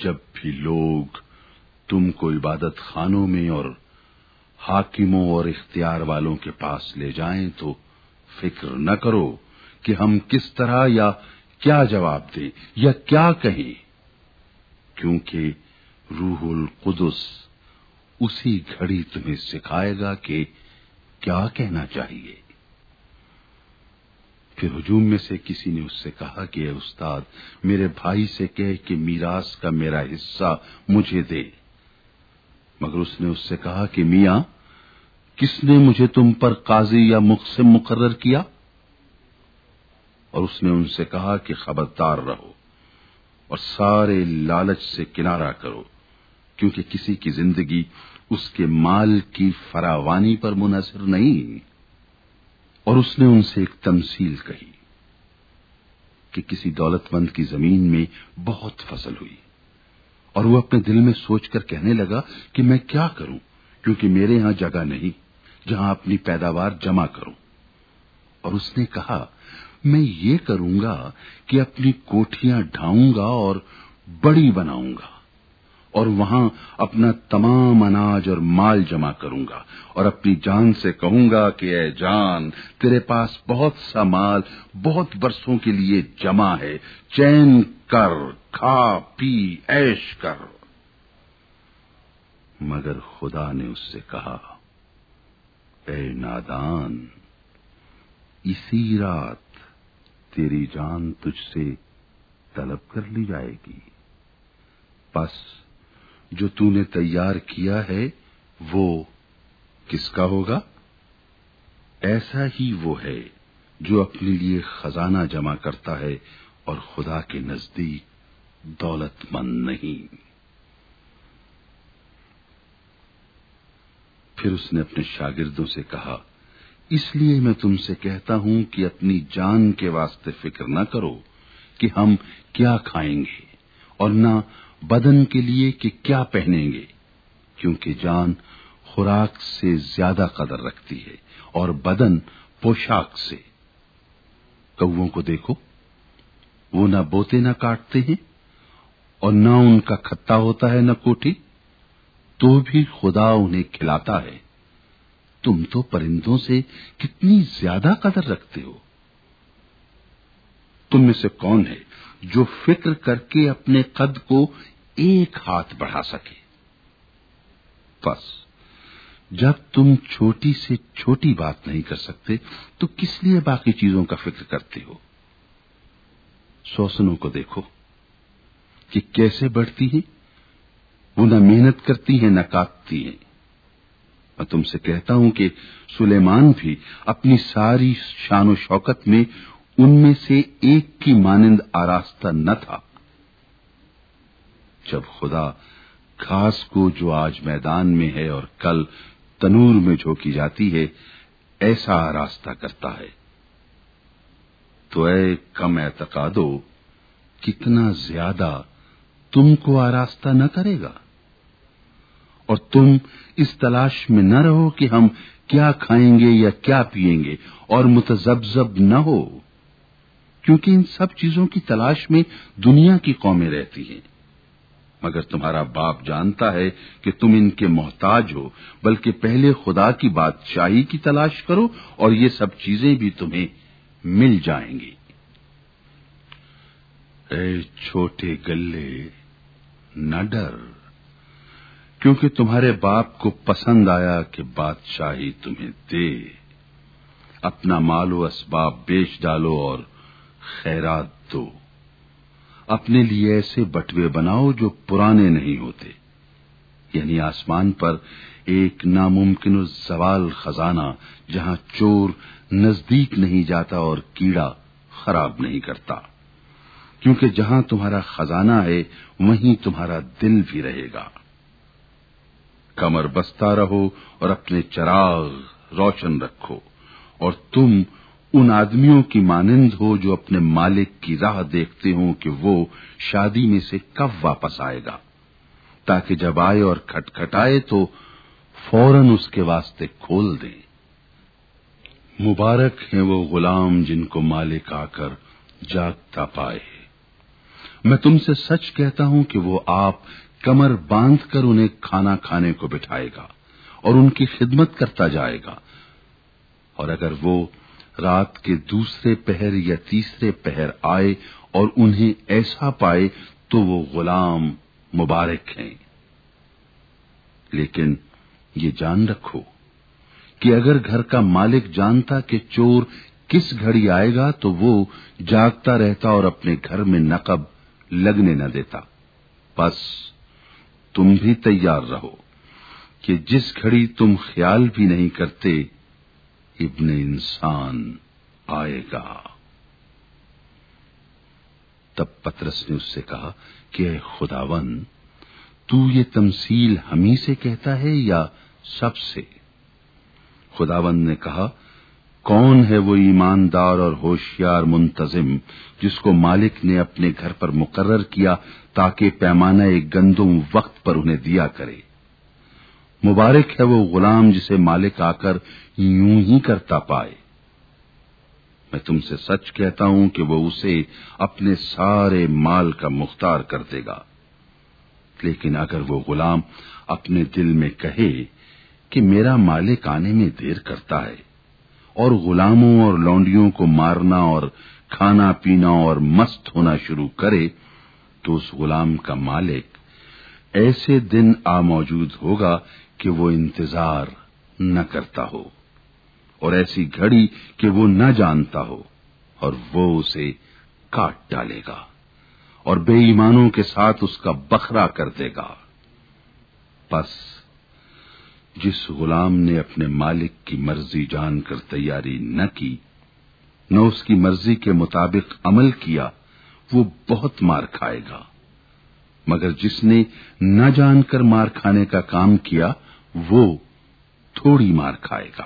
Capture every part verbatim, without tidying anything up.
جب بھی لوگ تم کو عبادت خانوں میں اور حاکموں اور اختیار والوں کے پاس لے جائیں تو فکر نہ کرو کہ ہم کس طرح یا کیا جواب دیں یا کیا کہیں، کیونکہ روح القدس اسی گھڑی تمہیں سکھائے گا کہ کیا کہنا چاہیے۔ پھر ہجوم میں سے کسی نے اس سے کہا کہ اے استاد، میرے بھائی سے کہہ کہ میراث کا میرا حصہ مجھے دے۔ مگر اس نے اس سے کہا کہ میاں، کس نے مجھے تم پر قاضی یا مقسم مقرر کیا؟ اور اس نے ان سے کہا کہ خبردار رہو اور سارے لالچ سے کنارہ کرو، کیونکہ کسی کی زندگی اس کے مال کی فراوانی پر منحصر نہیں۔ اور اس نے ان سے ایک تمثیل کہی کہ کسی دولت مند کی زمین میں بہت فصل ہوئی، اور وہ اپنے دل میں سوچ کر کہنے لگا کہ میں کیا کروں، کیونکہ میرے ہاں جگہ نہیں جہاں اپنی پیداوار جمع کروں۔ اور اس نے کہا میں یہ کروں گا کہ اپنی کوٹھیاں ڈھاؤں گا اور بڑی بناؤں گا، اور وہاں اپنا تمام اناج اور مال جمع کروں گا، اور اپنی جان سے کہوں گا کہ اے جان، تیرے پاس بہت سا مال بہت برسوں کے لیے جمع ہے، چین کر، کھا پی عیش کر۔ مگر خدا نے اس سے کہا اے نادان، اسی رات تیری جان تجھ سے طلب کر لی جائے گی، پس جو تو نے تیار کیا ہے وہ کس کا ہوگا؟ ایسا ہی وہ ہے جو اپنے لیے خزانہ جمع کرتا ہے اور خدا کے نزدیک دولت مند نہیں۔ پھر اس نے اپنے شاگردوں سے کہا اس لیے میں تم سے کہتا ہوں کہ اپنی جان کے واسطے فکر نہ کرو کہ ہم کیا کھائیں گے، اور نہ بدن کے لیے کہ کیا پہنیں گے، کیونکہ جان خوراک سے زیادہ قدر رکھتی ہے اور بدن پوشاک سے۔ کووں کو دیکھو، وہ نہ بوتے نہ کاٹتے ہیں، اور نہ ان کا کھتا ہوتا ہے نہ کوٹھی، تو بھی خدا انہیں کھلاتا ہے۔ تم تو پرندوں سے کتنی زیادہ قدر رکھتے ہو۔ تم میں سے کون ہے جو فکر کر کے اپنے قد کو ایک ہاتھ بڑھا سکے؟ بس جب تم چھوٹی سے چھوٹی بات نہیں کر سکتے تو کس لیے باقی چیزوں کا فکر کرتے ہو؟ سوسنوں کو دیکھو کہ کیسے بڑھتی ہیں، وہ نہ محنت کرتی ہیں نہ کاٹتی ہیں۔ میں تم سے کہتا ہوں کہ سلیمان بھی اپنی ساری شان و شوکت میں ان میں سے ایک کی مانند آراستہ نہ تھا۔ جب خدا گھاس کو جو آج میدان میں ہے اور کل تنور میں جھونکی جاتی ہے ایسا آراستہ کرتا ہے، تو اے کم اعتقادو، کتنا زیادہ تم کو آراستہ نہ کرے گا۔ اور تم اس تلاش میں نہ رہو کہ ہم کیا کھائیں گے یا کیا پیئیں گے، اور متذبذب نہ ہو، کیونکہ ان سب چیزوں کی تلاش میں دنیا کی قومیں رہتی ہیں۔ مگر تمہارا باپ جانتا ہے کہ تم ان کے محتاج ہو، بلکہ پہلے خدا کی بادشاہی کی تلاش کرو اور یہ سب چیزیں بھی تمہیں مل جائیں گی۔ اے چھوٹے گلے، نہ ڈر، کیونکہ تمہارے باپ کو پسند آیا کہ بادشاہی تمہیں دے۔ اپنا مال و اسباب بیچ ڈالو اور خیرات دو۔ اپنے لیے ایسے بٹوے بناؤ جو پرانے نہیں ہوتے، یعنی آسمان پر ایک ناممکن الزوال خزانہ جہاں چور نزدیک نہیں جاتا اور کیڑا خراب نہیں کرتا، کیونکہ جہاں تمہارا خزانہ ہے وہیں تمہارا دل بھی رہے گا۔ کمر بستہ رہو اور اپنے چراغ روشن رکھو، اور تم ان آدمیوں کی مانند ہو جو اپنے مالک کی راہ دیکھتے ہوں کہ وہ شادی میں سے کب واپس آئے گا، تاکہ جب آئے اور کھٹکھٹائے تو فوراً اس کے واسطے کھول دیں۔ مبارک ہیں وہ غلام جن کو مالک آ کر جاگتا پائے۔ میں تم سے سچ کہتا ہوں کہ وہ آپ کمر باندھ کر انہیں کھانا کھانے کو بٹھائے گا اور ان کی خدمت کرتا جائے گا، اور اگر وہ رات کے دوسرے پہر یا تیسرے پہر آئے اور انہیں ایسا پائے تو وہ غلام مبارک ہیں۔ لیکن یہ جان رکھو کہ اگر گھر کا مالک جانتا کہ چور کس گھڑی آئے گا تو وہ جاگتا رہتا اور اپنے گھر میں نقب لگنے نہ دیتا۔ بس تم بھی تیار رہو کہ جس گھڑی تم خیال بھی نہیں کرتے ابن انسان آئے گا۔ تب پطرس نے اس سے کہا کہ اے خداوند، تو یہ تمثیل ہمیں سے کہتا ہے یا سب سے؟ خداوند نے کہا، کون ہے وہ ایماندار اور ہوشیار منتظم جس کو مالک نے اپنے گھر پر مقرر کیا تاکہ پیمانہ ایک گندم وقت پر انہیں دیا کرے؟ مبارک ہے وہ غلام جسے مالک آ کر یوں ہی کرتا پائے۔ میں تم سے سچ کہتا ہوں کہ وہ اسے اپنے سارے مال کا مختار کر دے گا۔ لیکن اگر وہ غلام اپنے دل میں کہے کہ میرا مالک آنے میں دیر کرتا ہے اور غلاموں اور لونڈیوں کو مارنا اور کھانا پینا اور مست ہونا شروع کرے تو اس غلام کا مالک ایسے دن آ موجود ہوگا کہ وہ انتظار نہ کرتا ہو، اور ایسی گھڑی کہ وہ نہ جانتا ہو، اور وہ اسے کاٹ ڈالے گا اور بے ایمانوں کے ساتھ اس کا بکھرا کر دے گا۔ بس جس غلام نے اپنے مالک کی مرضی جان کر تیاری نہ کی، نہ اس کی مرضی کے مطابق عمل کیا، وہ بہت مار کھائے گا، مگر جس نے نہ جان کر مار کھانے کا کام کیا وہ تھوڑی مار کھائے گا۔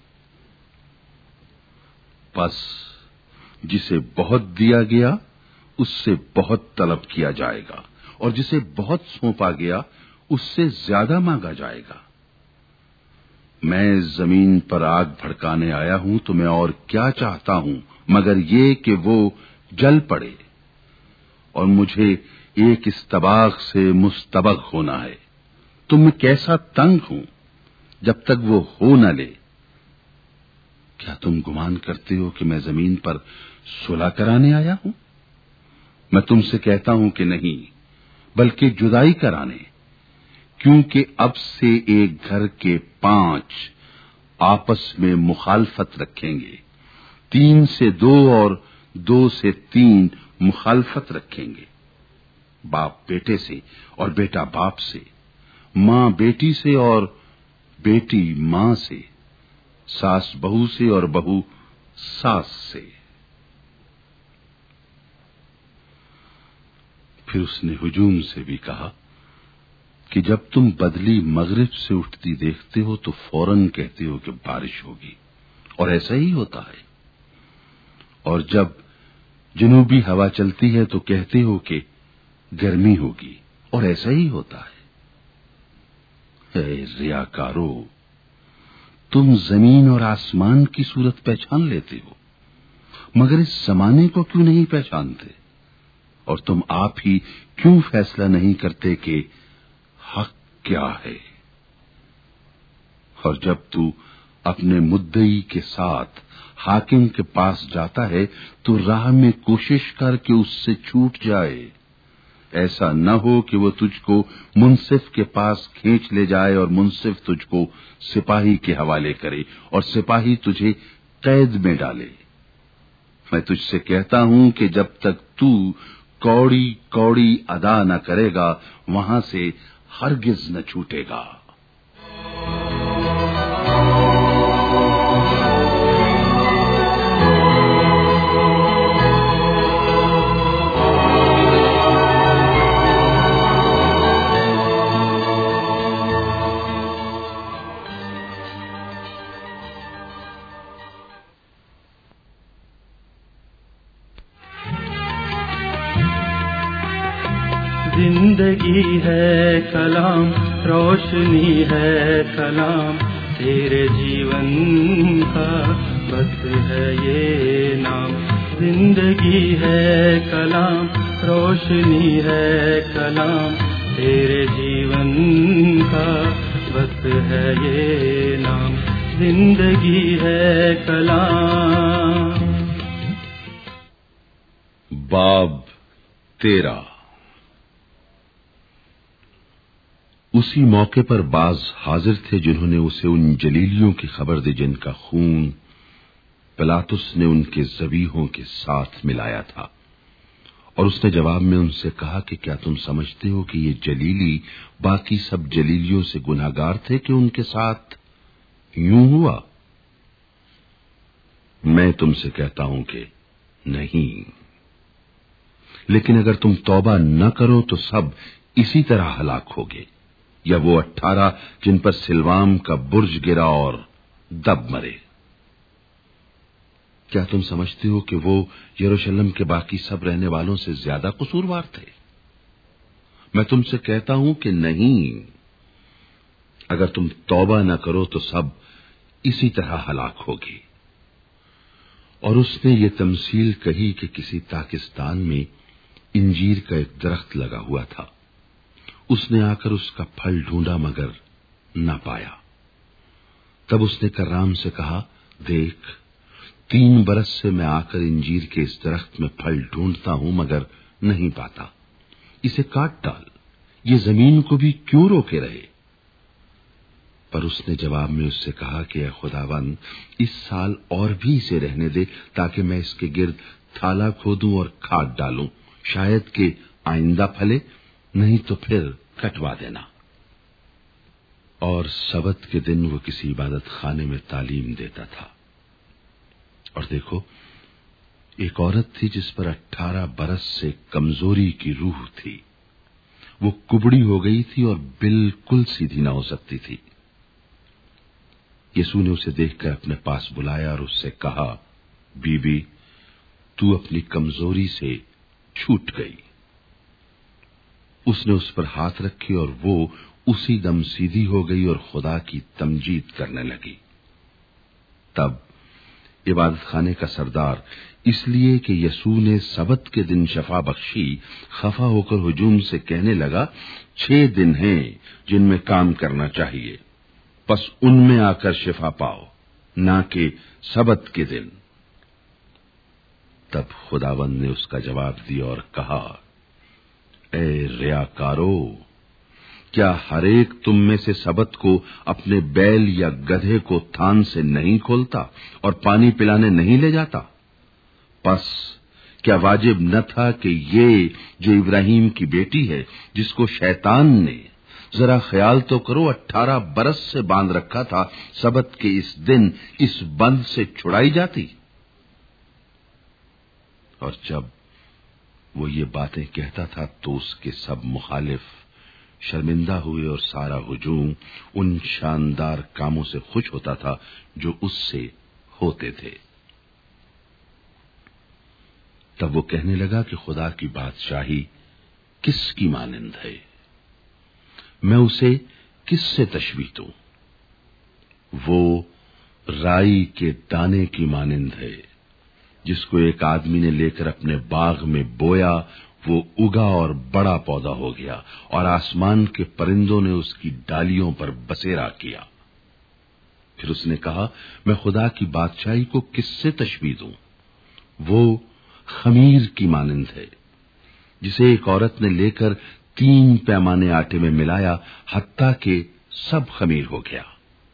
بس جسے بہت دیا گیا اس سے بہت طلب کیا جائے گا، اور جسے بہت سونپا گیا اس سے زیادہ مانگا جائے گا۔ میں زمین پر آگ بھڑکانے آیا ہوں تو میں اور کیا چاہتا ہوں مگر یہ کہ وہ جل پڑے، اور مجھے ایک استباغ سے مستبغ ہونا ہے۔ تو میں کیسا تنگ ہوں جب تک وہ ہو نہ لے۔ کیا تم گمان کرتے ہو کہ میں زمین پر صلح کرانے آیا ہوں؟ میں تم سے کہتا ہوں کہ نہیں، بلکہ جدائی کرانے، کیونکہ اب سے ایک گھر کے پانچ آپس میں مخالفت رکھیں گے، تین سے دو اور دو سے تین مخالفت رکھیں گے، باپ بیٹے سے اور بیٹا باپ سے، ماں بیٹی سے اور بیٹی ماں سے، ساس بہو سے اور بہو ساس سے۔ پھر اس نے ہجوم سے بھی کہا کہ جب تم بدلی مغرب سے اٹھتی دیکھتے ہو تو فوراً کہتے ہو کہ بارش ہوگی، اور ایسا ہی ہوتا ہے، اور جب جنوبی ہوا چلتی ہے تو کہتے ہو کہ گرمی ہوگی، اور ایسا ہی ہوتا ہے۔ اے ریاکارو، تم زمین اور آسمان کی صورت پہچان لیتے ہو مگر اس زمانے کو کیوں نہیں پہچانتے؟ اور تم آپ ہی کیوں فیصلہ نہیں کرتے کہ حق کیا ہے؟ اور جب تو اپنے مدعی کے ساتھ حاکم کے پاس جاتا ہے تو راہ میں کوشش کر کے اس سے چھوٹ جائے، ایسا نہ ہو کہ وہ تجھ کو منصف کے پاس کھینچ لے جائے اور منصف تجھ کو سپاہی کے حوالے کرے اور سپاہی تجھے قید میں ڈالے۔ میں تجھ سے کہتا ہوں کہ جب تک تو کوڑی کوڑی ادا نہ کرے گا وہاں سے ہرگز نہ چھوٹے گا۔ زندگی ہے کلام، روشنی ہے کلام، تیرے جیون کا بس ہے یہ نام۔ زندگی ہے کلام، روشنی ہے کلام، تیرے جیون کا بس ہے یہ نام، زندگی ہے کلام۔ باب تیرہ۔ اسی موقع پر بعض حاضر تھے جنہوں نے اسے ان جلیلیوں کی خبر دی جن کا خون پلاطس نے ان کے ذبیحوں کے ساتھ ملایا تھا، اور اس نے جواب میں ان سے کہا کہ کیا تم سمجھتے ہو کہ یہ جلیلی باقی سب جلیلیوں سے گناہگار تھے کہ ان کے ساتھ یوں ہوا؟ میں تم سے کہتا ہوں کہ نہیں، لیکن اگر تم توبہ نہ کرو تو سب اسی طرح ہلاک ہوگے، یا وہ اٹھارہ جن پر سلوام کا برج گرا اور دب مرے۔ کیا تم سمجھتے ہو کہ وہ یروشلم کے باقی سب رہنے والوں سے زیادہ قصوروار تھے؟ میں تم سے کہتا ہوں کہ نہیں، اگر تم توبہ نہ کرو تو سب اسی طرح ہلاک ہوگی۔ اور اس نے یہ تمثیل کہی کہ کسی پاکستان میں انجیر کا ایک درخت لگا ہوا تھا، اس نے آ کر اس کا پھل ڈھونڈا مگر نہ پایا۔ تب اس نے کرام سے کہا، دیکھ، تین برس سے میں آ کر انجیر کے اس درخت میں پھل ڈھونڈتا ہوں مگر نہیں پاتا، اسے کاٹ ڈال، یہ زمین کو بھی کیوں روکے رہے؟ پر اس نے جواب میں اس سے کہا کہ اے خداوند، اس سال اور بھی اسے رہنے دے تاکہ میں اس کے گرد تھالا کھودوں اور کھاد ڈالوں، شاید کہ آئندہ پھلے، نہیں تو پھر کٹوا دینا۔ اور سبت کے دن وہ کسی عبادت خانے میں تعلیم دیتا تھا، اور دیکھو ایک عورت تھی جس پر اٹھارہ برس سے کمزوری کی روح تھی، وہ کبڑی ہو گئی تھی اور بالکل سیدھی نہ ہو سکتی تھی۔ یسوع نے اسے دیکھ کر اپنے پاس بلایا اور اس سے کہا، بی بی تو اپنی کمزوری سے چھوٹ گئی۔ اس نے اس پر ہاتھ رکھے اور وہ اسی دم سیدھی ہو گئی اور خدا کی تمجید کرنے لگی۔ تب عبادت خانے کا سردار اس لیے کہ یسوع نے سبت کے دن شفا بخشی خفا ہو کر ہجوم سے کہنے لگا، چھ دن ہیں جن میں کام کرنا چاہیے، بس ان میں آ کر شفا پاؤ، نہ کہ سبت کے دن۔ تب خداوند نے اس کا جواب دیا اور کہا، اے ریاکارو، کیا ہر ایک تم میں سے سبت کو اپنے بیل یا گدھے کو تھان سے نہیں کھولتا اور پانی پلانے نہیں لے جاتا؟ پس کیا واجب نہ تھا کہ یہ جو ابراہیم کی بیٹی ہے، جس کو شیطان نے، ذرا خیال تو کرو، اٹھارہ برس سے باندھ رکھا تھا، سبت کے اس دن اس بند سے چھڑائی جاتی؟ اور جب وہ یہ باتیں کہتا تھا تو اس کے سب مخالف شرمندہ ہوئے اور سارا ہجوم ان شاندار کاموں سے خوش ہوتا تھا جو اس سے ہوتے تھے۔ تب وہ کہنے لگا کہ خدا کی بادشاہی کس کی مانند ہے؟ میں اسے کس سے تشبیہ دوں؟ وہ رائی کے دانے کی مانند ہے جس کو ایک آدمی نے لے کر اپنے باغ میں بویا، وہ اگا اور بڑا پودا ہو گیا، اور آسمان کے پرندوں نے اس کی ڈالیوں پر بسیرا کیا۔ پھر اس نے کہا، میں خدا کی بادشاہی کو کس سے تشبیہ دوں؟ وہ خمیر کی مانند ہے جسے ایک عورت نے لے کر تین پیمانے آٹے میں ملایا، حتیٰ کہ سب خمیر ہو گیا۔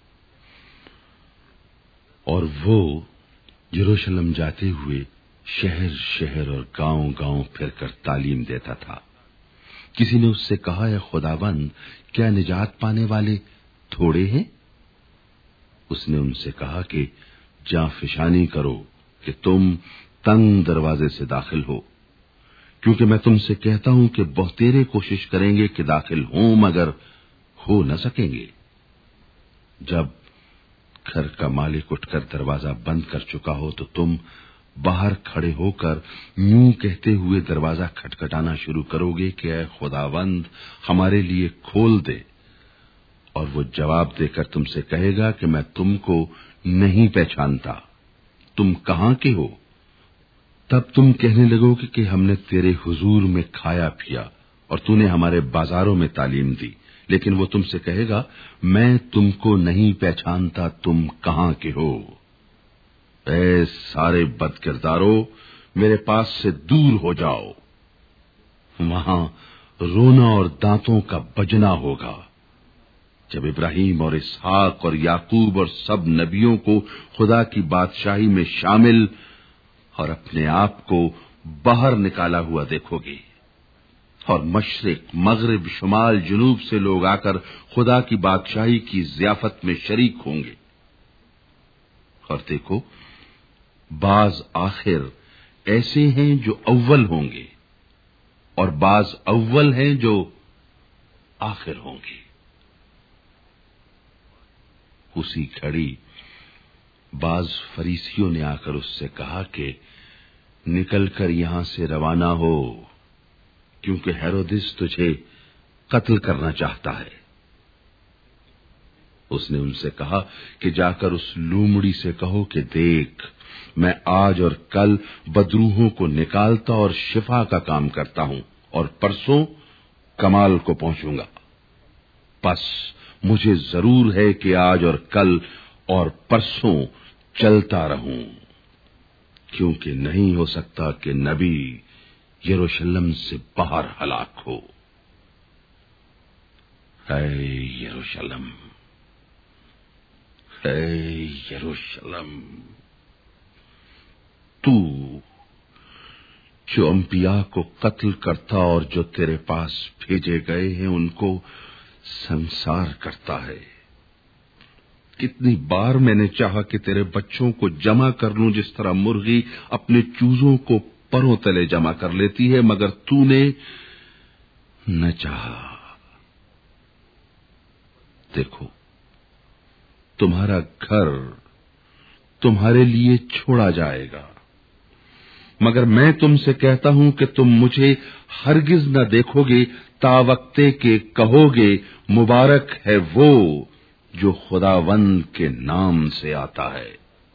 اور وہ یروشلم جاتے ہوئے شہر شہر اور گاؤں گاؤں پھر کر تعلیم دیتا تھا۔ کسی نے اس سے کہا، اے خداوند، کیا نجات پانے والے تھوڑے ہیں؟ اس نے ان سے کہا کہ جاں فشانی کرو کہ تم تنگ دروازے سے داخل ہو، کیونکہ میں تم سے کہتا ہوں کہ بہتیرے کوشش کریں گے کہ داخل ہوں مگر ہو نہ سکیں گے۔ جب گھر کا مالک اٹھ کر دروازہ بند کر چکا ہو تو تم باہر کھڑے ہو کر یوں کہتے ہوئے دروازہ کھٹکھٹانا شروع کرو گے کہ اے خداوند، ہمارے لیے کھول دے، اور وہ جواب دے کر تم سے کہے گا کہ میں تم کو نہیں پہچانتا، تم کہاں کے ہو؟ तब तुम कहने लगोगे कि हमने तेरे हुजूर में खाया पिया और तूने हमारे बाजारों में तालीम दी, लेकिन वो तुमसे कहेगा, मैं तुमको नहीं पहचानता, तुम कहां के हो। ऐ सारे बदकिरदारों, मेरे पास से दूर हो जाओ। वहां रोना और दांतों का बजना होगा। जब इब्राहिम और इसहाक और याकूब और सब नबियों को खुदा की बादशाही में शामिल और अपने आप को बाहर निकाला हुआ देखोगे, और मशरिक मगरिब शुमाल जुनूब से लोग आकर खुदा की बादशाही की ज़ियाफत में शरीक होंगे। और देखो, बाज आखिर ऐसे हैं जो अव्वल होंगे और बाज अव्वल हैं जो आखिर होंगे। उसी घड़ी बाज फरीसियों ने आकर उससे कहा कि निकल कर यहां से रवाना हो, क्योंकि हेरोदिस तुझे कत्ल करना चाहता है। उसने उनसे कहा कि जाकर उस लूमड़ी से कहो कि देख, मैं आज और कल बदरूहों को निकालता और शिफा का काम करता हूं और परसों कमाल को पहुंचूंगा। बस मुझे जरूर है कि आज और कल और परसों चलता रहूं, क्योंकि नहीं हो सकता कि नबी यरूशलेम से बाहर हलाक हो। है यरूशलेम, है यरूशलेम, तू जो अंबिया को कत्ल करता और जो तेरे पास भेजे गए हैं उनको संसार करता है। कितनी बार मैंने चाहा कि तेरे बच्चों को जमा कर लूं, जिस तरह मुर्गी अपने चूजों को परों तले जमा कर लेती है, मगर तूने न चाहा। देखो, तुम्हारा घर तुम्हारे लिए छोड़ा जाएगा, मगर मैं तुमसे कहता हूं कि तुम मुझे हरगिज न देखोगे तावक्ते के कहोगे, मुबारक है वो जो खुदावंद के नाम से आता है।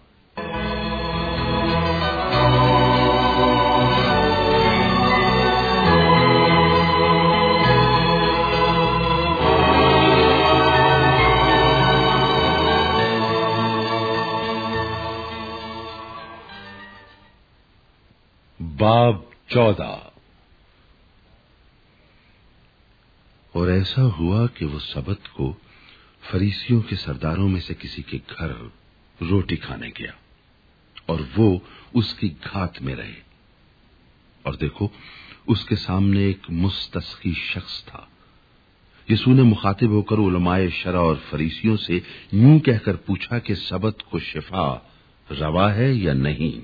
बाब चौदह। और ऐसा हुआ कि वो सबत को फरीसियों के सरदारों में से किसी के घर रोटी खाने गया, और वो उसकी घात में रहे। और देखो, उसके सामने एक मुस्तस्की शख्स था। यीशु ने मुखातिब होकर उलमाए शरा और फरीसियों से यूं कहकर पूछा कि सबत को शिफा रवा है या नहीं।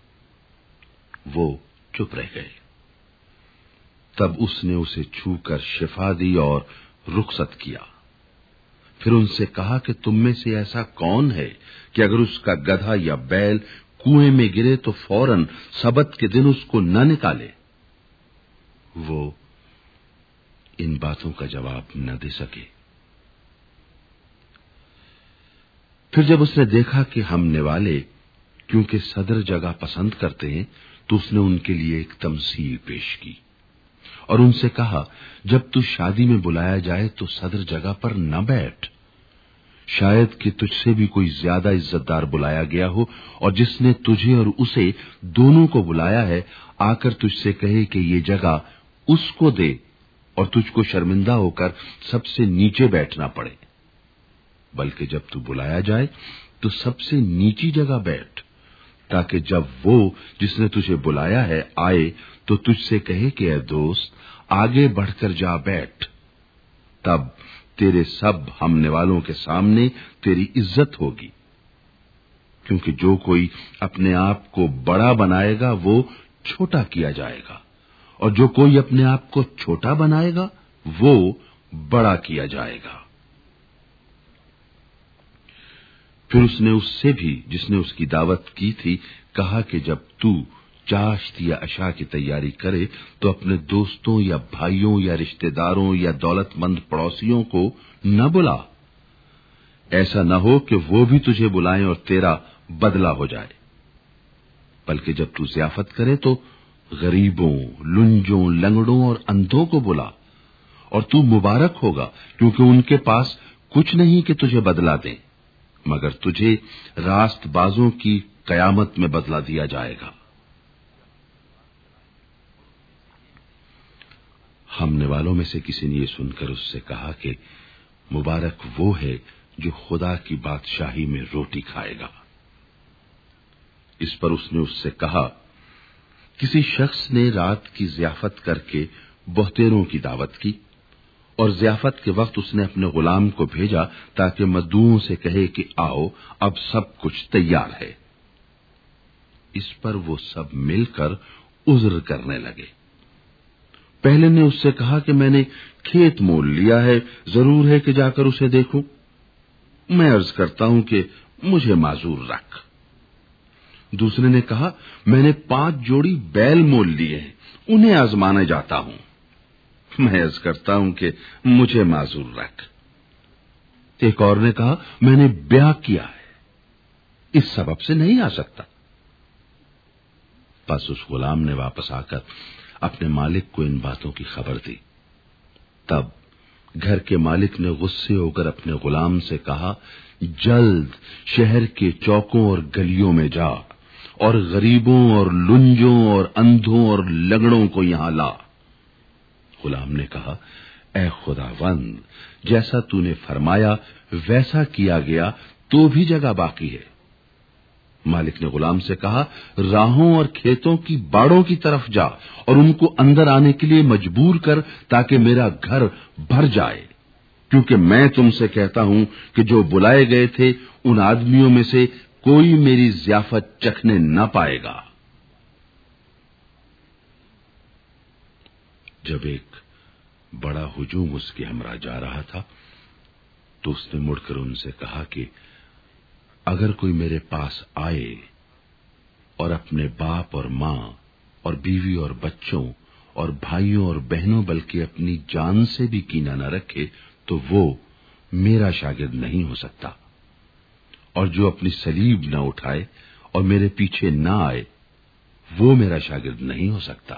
वो चुप रह गए। तब उसने उसे छूकर शिफा दी और रुखसत किया। फिर उनसे कहा कि तुम में से ऐसा कौन है कि अगर उसका गधा या बैल कुएं में गिरे तो फौरन सबत के दिन उसको न निकाले। वो इन बातों का जवाब न दे सके। फिर जब उसने देखा कि हम निवाले क्योंकि सदर जगह पसंद करते हैं, तो उसने उनके लिए एक तमसील पेश की और उनसे कहा, जब तू शादी में बुलाया जाए तो सदर जगह पर न बैठ। शायद कि तुझसे भी कोई ज्यादा इज्जतदार बुलाया गया हो, और जिसने तुझे और उसे दोनों को बुलाया है आकर तुझसे कहे कि ये जगह उसको दे, और तुझको शर्मिंदा होकर सबसे नीचे बैठना पड़े। बल्कि जब तू बुलाया जाए तो सबसे नीची जगह बैठ, ताकि जब वो जिसने तुझे बुलाया है आए तो तुझसे कहे कि ऐ दोस्त, आगे बढ़कर जा बैठ। तब तेरे सब हमने वालों के सामने तेरी इज्जत होगी, क्योंकि जो कोई अपने आप को बड़ा बनाएगा वो छोटा किया जाएगा, और जो कोई अपने आप को छोटा बनाएगा वो बड़ा किया जाएगा। फिर उसने उससे भी, जिसने उसकी दावत की थी, कहा कि जब तू चाश्त या अशा की तैयारी करे तो अपने दोस्तों या भाइयों या रिश्तेदारों या दौलतमंद पड़ोसियों को न बुला। ऐसा न हो कि वो भी तुझे बुलाएं और तेरा बदला हो जाए। بلکہ جب تو ضیافت کرے تو غریبوں، لنجوں، لنگڑوں اور اندھوں کو بلا، اور تو مبارک ہوگا کیونکہ ان کے پاس کچھ نہیں کہ تجھے بدلہ دیں، مگر تجھے راست بازوں کی قیامت میں بدلہ دیا جائے گا۔ ہمنے والوں میں سے کسی نے یہ سن کر اس سے کہا کہ مبارک وہ ہے جو خدا کی بادشاہی میں روٹی کھائے گا۔ اس پر اس نے اس سے کہا، کسی شخص نے رات کی ضیافت کر کے بہتیروں کی دعوت کی، اور ضیافت کے وقت اس نے اپنے غلام کو بھیجا تاکہ مدعوؤں سے کہے کہ آؤ اب سب کچھ تیار ہے۔ اس پر وہ سب مل کر عذر کرنے لگے۔ پہلے نے اس سے کہا کہ میں نے کھیت مول لیا ہے، ضرور ہے کہ جا کر اسے دیکھوں۔ میں عرض کرتا ہوں کہ مجھے معذور رکھ۔ دوسرے نے کہا، میں نے پانچ جوڑی بیل مول لیے ہیں، انہیں آزمانے جاتا ہوں۔ میں عرض کرتا ہوں کہ مجھے معذور رکھ۔ ایک اور نے کہا، میں نے بیاہ کیا ہے، اس سبب سے نہیں آ سکتا۔ پس اس غلام نے واپس آ کر اپنے مالک کو ان باتوں کی خبر دی۔ تب گھر کے مالک نے غصے ہو کر اپنے غلام سے کہا، جلد شہر کے چوکوں اور گلیوں میں جا اور غریبوں اور لنجوں اور اندھوں اور لنگڑوں کو یہاں لا۔ غلام نے کہا، اے خداوند، جیسا تو نے فرمایا ویسا کیا گیا، تو بھی جگہ باقی ہے۔ مالک نے غلام سے کہا، راہوں اور کھیتوں کی باڑوں کی طرف جا اور ان کو اندر آنے کے لیے مجبور کر تاکہ میرا گھر بھر جائے، کیونکہ میں تم سے کہتا ہوں کہ جو بلائے گئے تھے ان آدمیوں میں سے کوئی میری ضیافت چکھنے نہ پائے گا۔ جب ایک بڑا ہجوم اس کے ہمراہ جا رہا تھا تو اس نے مڑ کر ان سے کہا کہ اگر کوئی میرے پاس آئے اور اپنے باپ اور ماں اور بیوی اور بچوں اور بھائیوں اور بہنوں بلکہ اپنی جان سے بھی کینہ نہ رکھے تو وہ میرا شاگرد نہیں ہو سکتا، اور جو اپنی صلیب نہ اٹھائے اور میرے پیچھے نہ آئے وہ میرا شاگرد نہیں ہو سکتا۔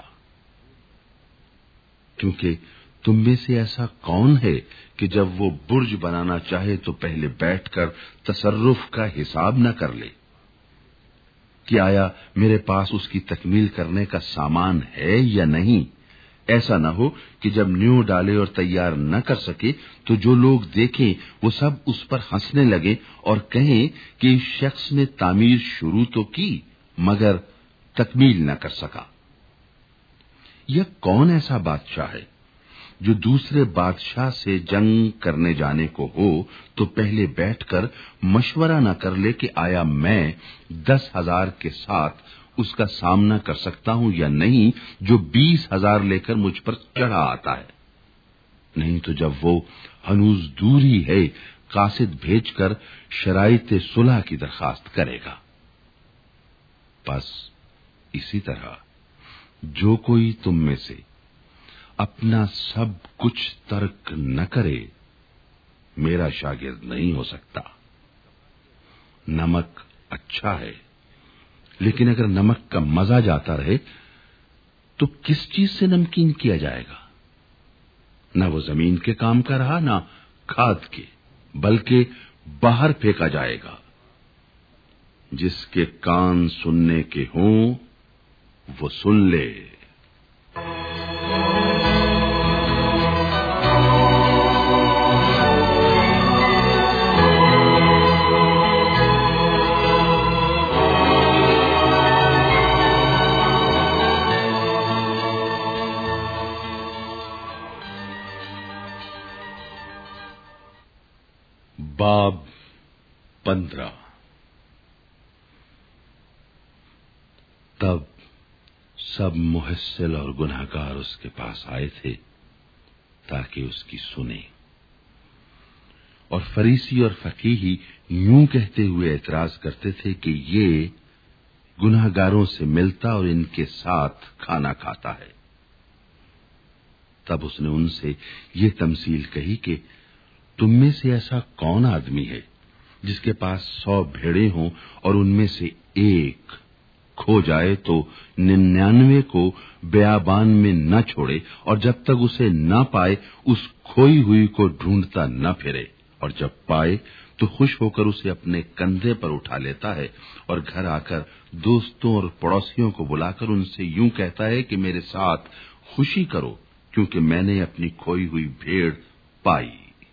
کیونکہ تم میں سے ایسا کون ہے کہ جب وہ برج بنانا چاہے تو پہلے بیٹھ کر تصرف کا حساب نہ کر لے کہ آیا میرے پاس اس کی تکمیل کرنے کا سامان ہے یا نہیں؟ ایسا نہ ہو کہ جب نیو ڈالے اور تیار نہ کر سکے تو جو لوگ دیکھیں وہ سب اس پر ہنسنے لگے اور کہیں کہ اس شخص نے تعمیر شروع تو کی مگر تکمیل نہ کر سکا۔ یہ کون ایسا بادشاہ ہے جو دوسرے بادشاہ سے جنگ کرنے جانے کو ہو تو پہلے بیٹھ کر مشورہ نہ کر لے کہ آیا میں دس ہزار کے ساتھ اس کا سامنا کر سکتا ہوں یا نہیں، جو بیس ہزار لے کر مجھ پر چڑھا آتا ہے؟ نہیں تو جب وہ ہنوز دور ہی ہے قاصد بھیج کر شرائط صلح کی درخواست کرے گا۔ بس اسی طرح جو کوئی تم میں سے اپنا سب کچھ ترک نہ کرے میرا شاگرد نہیں ہو سکتا۔ نمک اچھا ہے، لیکن اگر نمک کا مزہ جاتا رہے تو کس چیز سے نمکین کیا جائے گا؟ نہ وہ زمین کے کام کا رہا نہ کھاد کے، بلکہ باہر پھینکا جائے گا۔ جس کے کان سننے کے ہوں وہ سن لے۔ باب پندرہ۔ تب سب محصل اور گناہگار اس کے پاس آئے تھے تاکہ اس کی سنیں، اور فریسی اور فقیہی یوں کہتے ہوئے اعتراض کرتے تھے کہ یہ گناہگاروں سے ملتا اور ان کے ساتھ کھانا کھاتا ہے۔ تب اس نے ان سے یہ تمثیل کہی کہ تم میں سے ایسا کون آدمی ہے جس کے پاس سو بھیڑیں ہوں اور ان میں سے ایک کھو جائے تو ننانوے کو بیابان میں نہ چھوڑے، اور جب تک اسے نہ پائے اس کھوئی ہوئی کو ڈھونڈتا نہ پھرے، اور جب پائے تو خوش ہو کر اسے اپنے کندھے پر اٹھا لیتا ہے، اور گھر آ کر دوستوں اور پڑوسیوں کو بلا کر ان سے یوں کہتا ہے کہ میرے ساتھ خوشی کرو، کیونکہ میں نے اپنی کھوئی ہوئی بھیڑ پائی۔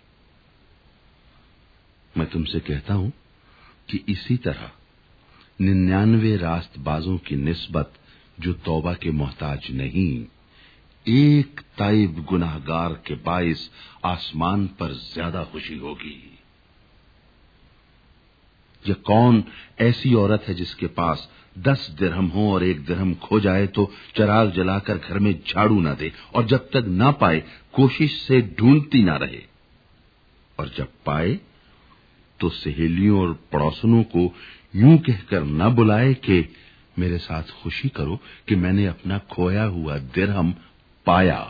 میں تم سے کہتا ہوں کہ اسی طرح ننانوے راست بازوں کی نسبت جو توبہ کے محتاج نہیں، ایک تائب گناہگار کے باعث آسمان پر زیادہ خوشی ہوگی۔ یہ کون ایسی عورت ہے جس کے پاس دس درہم ہو اور ایک درہم کھو جائے تو چراغ جلا کر گھر میں جھاڑو نہ دے، اور جب تک نہ پائے کوشش سے ڈھونڈتی نہ رہے، اور جب پائے تو سہیلیوں اور پڑوسنوں کو یوں کہہ کر نہ بلائے کہ میرے ساتھ خوشی کرو کہ میں نے اپنا کھویا ہوا درہم پایا۔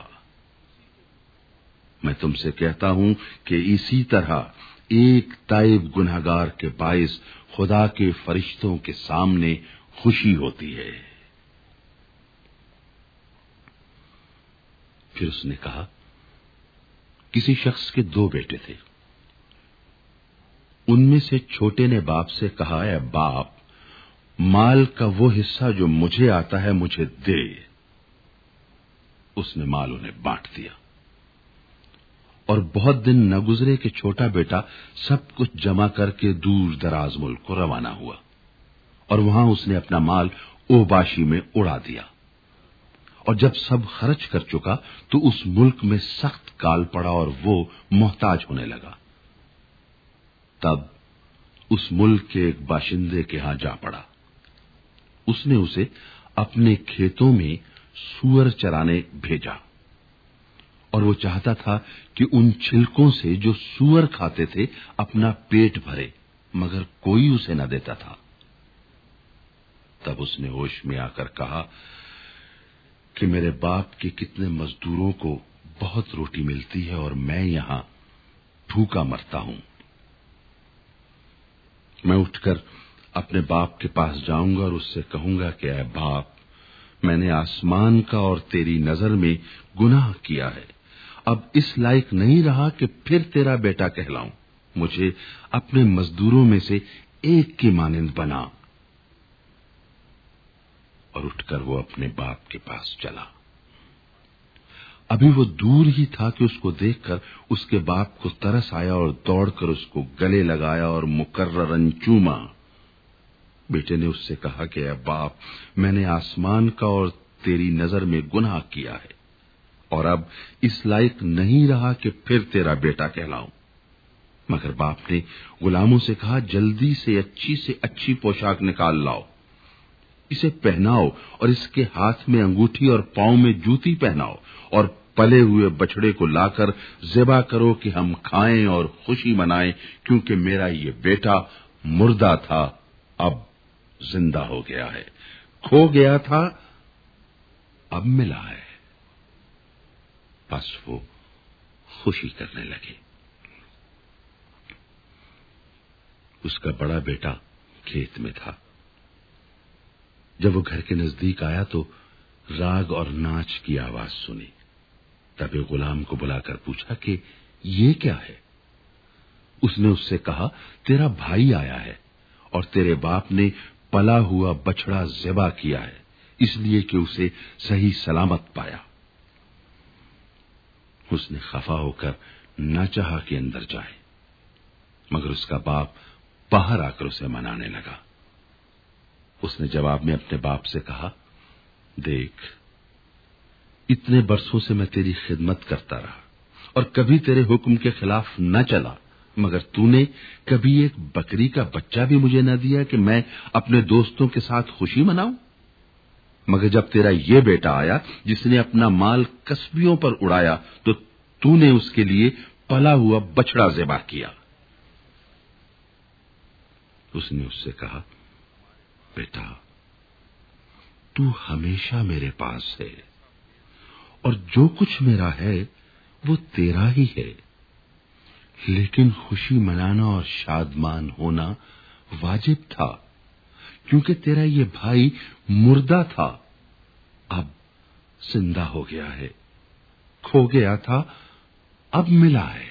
میں تم سے کہتا ہوں کہ اسی طرح ایک تائب گنہگار کے باعث خدا کے فرشتوں کے سامنے خوشی ہوتی ہے۔ پھر اس نے کہا، کسی شخص کے دو بیٹے تھے، ان میں سے چھوٹے نے باپ سے کہا، اے باپ، مال کا وہ حصہ جو مجھے آتا ہے مجھے دے۔ اس نے مال انہیں بانٹ دیا، اور بہت دن نہ گزرے کہ چھوٹا بیٹا سب کچھ جمع کر کے دور دراز ملک کو روانہ ہوا، اور وہاں اس نے اپنا مال اوباشی میں اڑا دیا، اور جب سب خرچ کر چکا تو اس ملک میں سخت کال پڑا اور وہ محتاج ہونے لگا۔ تب اس ملک کے ایک باشندے کے ہاں جا پڑا، اس نے اسے اپنے کھیتوں میں سور چرانے بھیجا، اور وہ چاہتا تھا کہ ان چھلکوں سے جو سور کھاتے تھے اپنا پیٹ بھرے، مگر کوئی اسے نہ دیتا تھا۔ تب اس نے ہوش میں آ کر کہا کہ میرے باپ کے کتنے مزدوروں کو بہت روٹی ملتی ہے اور میں یہاں بھوکا مرتا ہوں۔ میں اٹھ کر اپنے باپ کے پاس جاؤں گا اور اس سے کہوں گا کہ اے باپ، میں نے آسمان کا اور تیری نظر میں گناہ کیا ہے، اب اس لائق نہیں رہا کہ پھر تیرا بیٹا کہلاؤں، مجھے اپنے مزدوروں میں سے ایک کی مانند بنا۔ اور اٹھ کر وہ اپنے باپ کے پاس چلا۔ ابھی وہ دور ہی تھا کہ اس کو دیکھ کر اس کے باپ کو ترس آیا اور دوڑ کر اس کو گلے لگایا اور مکررن چوما۔ بیٹے نے اس سے کہا کہ اے باپ، میں نے آسمان کا اور تیری نظر میں گناہ کیا ہے، اور اب اس لائق نہیں رہا کہ پھر تیرا بیٹا کہلاؤں۔ مگر باپ نے غلاموں سے کہا، جلدی سے اچھی سے اچھی پوشاک نکال لاؤ، اسے پہناؤ اور اس کے ہاتھ میں انگوٹھی اور پاؤں میں جوتی پہناؤ، اور پلے ہوئے بچڑے کو لا کر ذبح کرو کہ ہم کھائیں اور خوشی منائیں، کیونکہ میرا یہ بیٹا مردہ تھا، اب زندہ ہو گیا ہے، کھو گیا تھا، اب ملا ہے۔ بس وہ خوشی کرنے لگے۔ اس کا بڑا بیٹا کھیت میں تھا۔ جب وہ گھر کے نزدیک آیا تو راگ اور ناچ کی آواز سنی۔ تب ایک غلام کو بلا کر پوچھا کہ یہ کیا ہے؟ اس نے اس سے کہا، تیرا بھائی آیا ہے اور تیرے باپ نے پلا ہوا بچڑا ذبح کیا ہے، اس لیے کہ اسے صحیح سلامت پایا۔ اس نے خفا ہو کر نہ چاہا کہ اندر جائے، مگر اس کا باپ باہر آ کر اسے منانے لگا۔ اس نے جواب میں اپنے باپ سے کہا، دیکھ، اتنے برسوں سے میں تیری خدمت کرتا رہا اور کبھی تیرے حکم کے خلاف نہ چلا، مگر تو نے کبھی ایک بکری کا بچہ بھی مجھے نہ دیا کہ میں اپنے دوستوں کے ساتھ خوشی مناؤں۔ مگر جب تیرا یہ بیٹا آیا جس نے اپنا مال کسبیوں پر اڑایا تو تو نے اس کے لیے پلا ہوا بچڑا ذبح کیا۔ اس نے اس سے کہا، بیٹا، تو ہمیشہ میرے پاس ہے اور جو کچھ میرا ہے وہ تیرا ہی ہے، لیکن خوشی منانا اور شادمان ہونا واجب تھا، क्योंकि तेरा ये भाई मुर्दा था, अब जिंदा हो गया है, खो गया था, अब मिला है।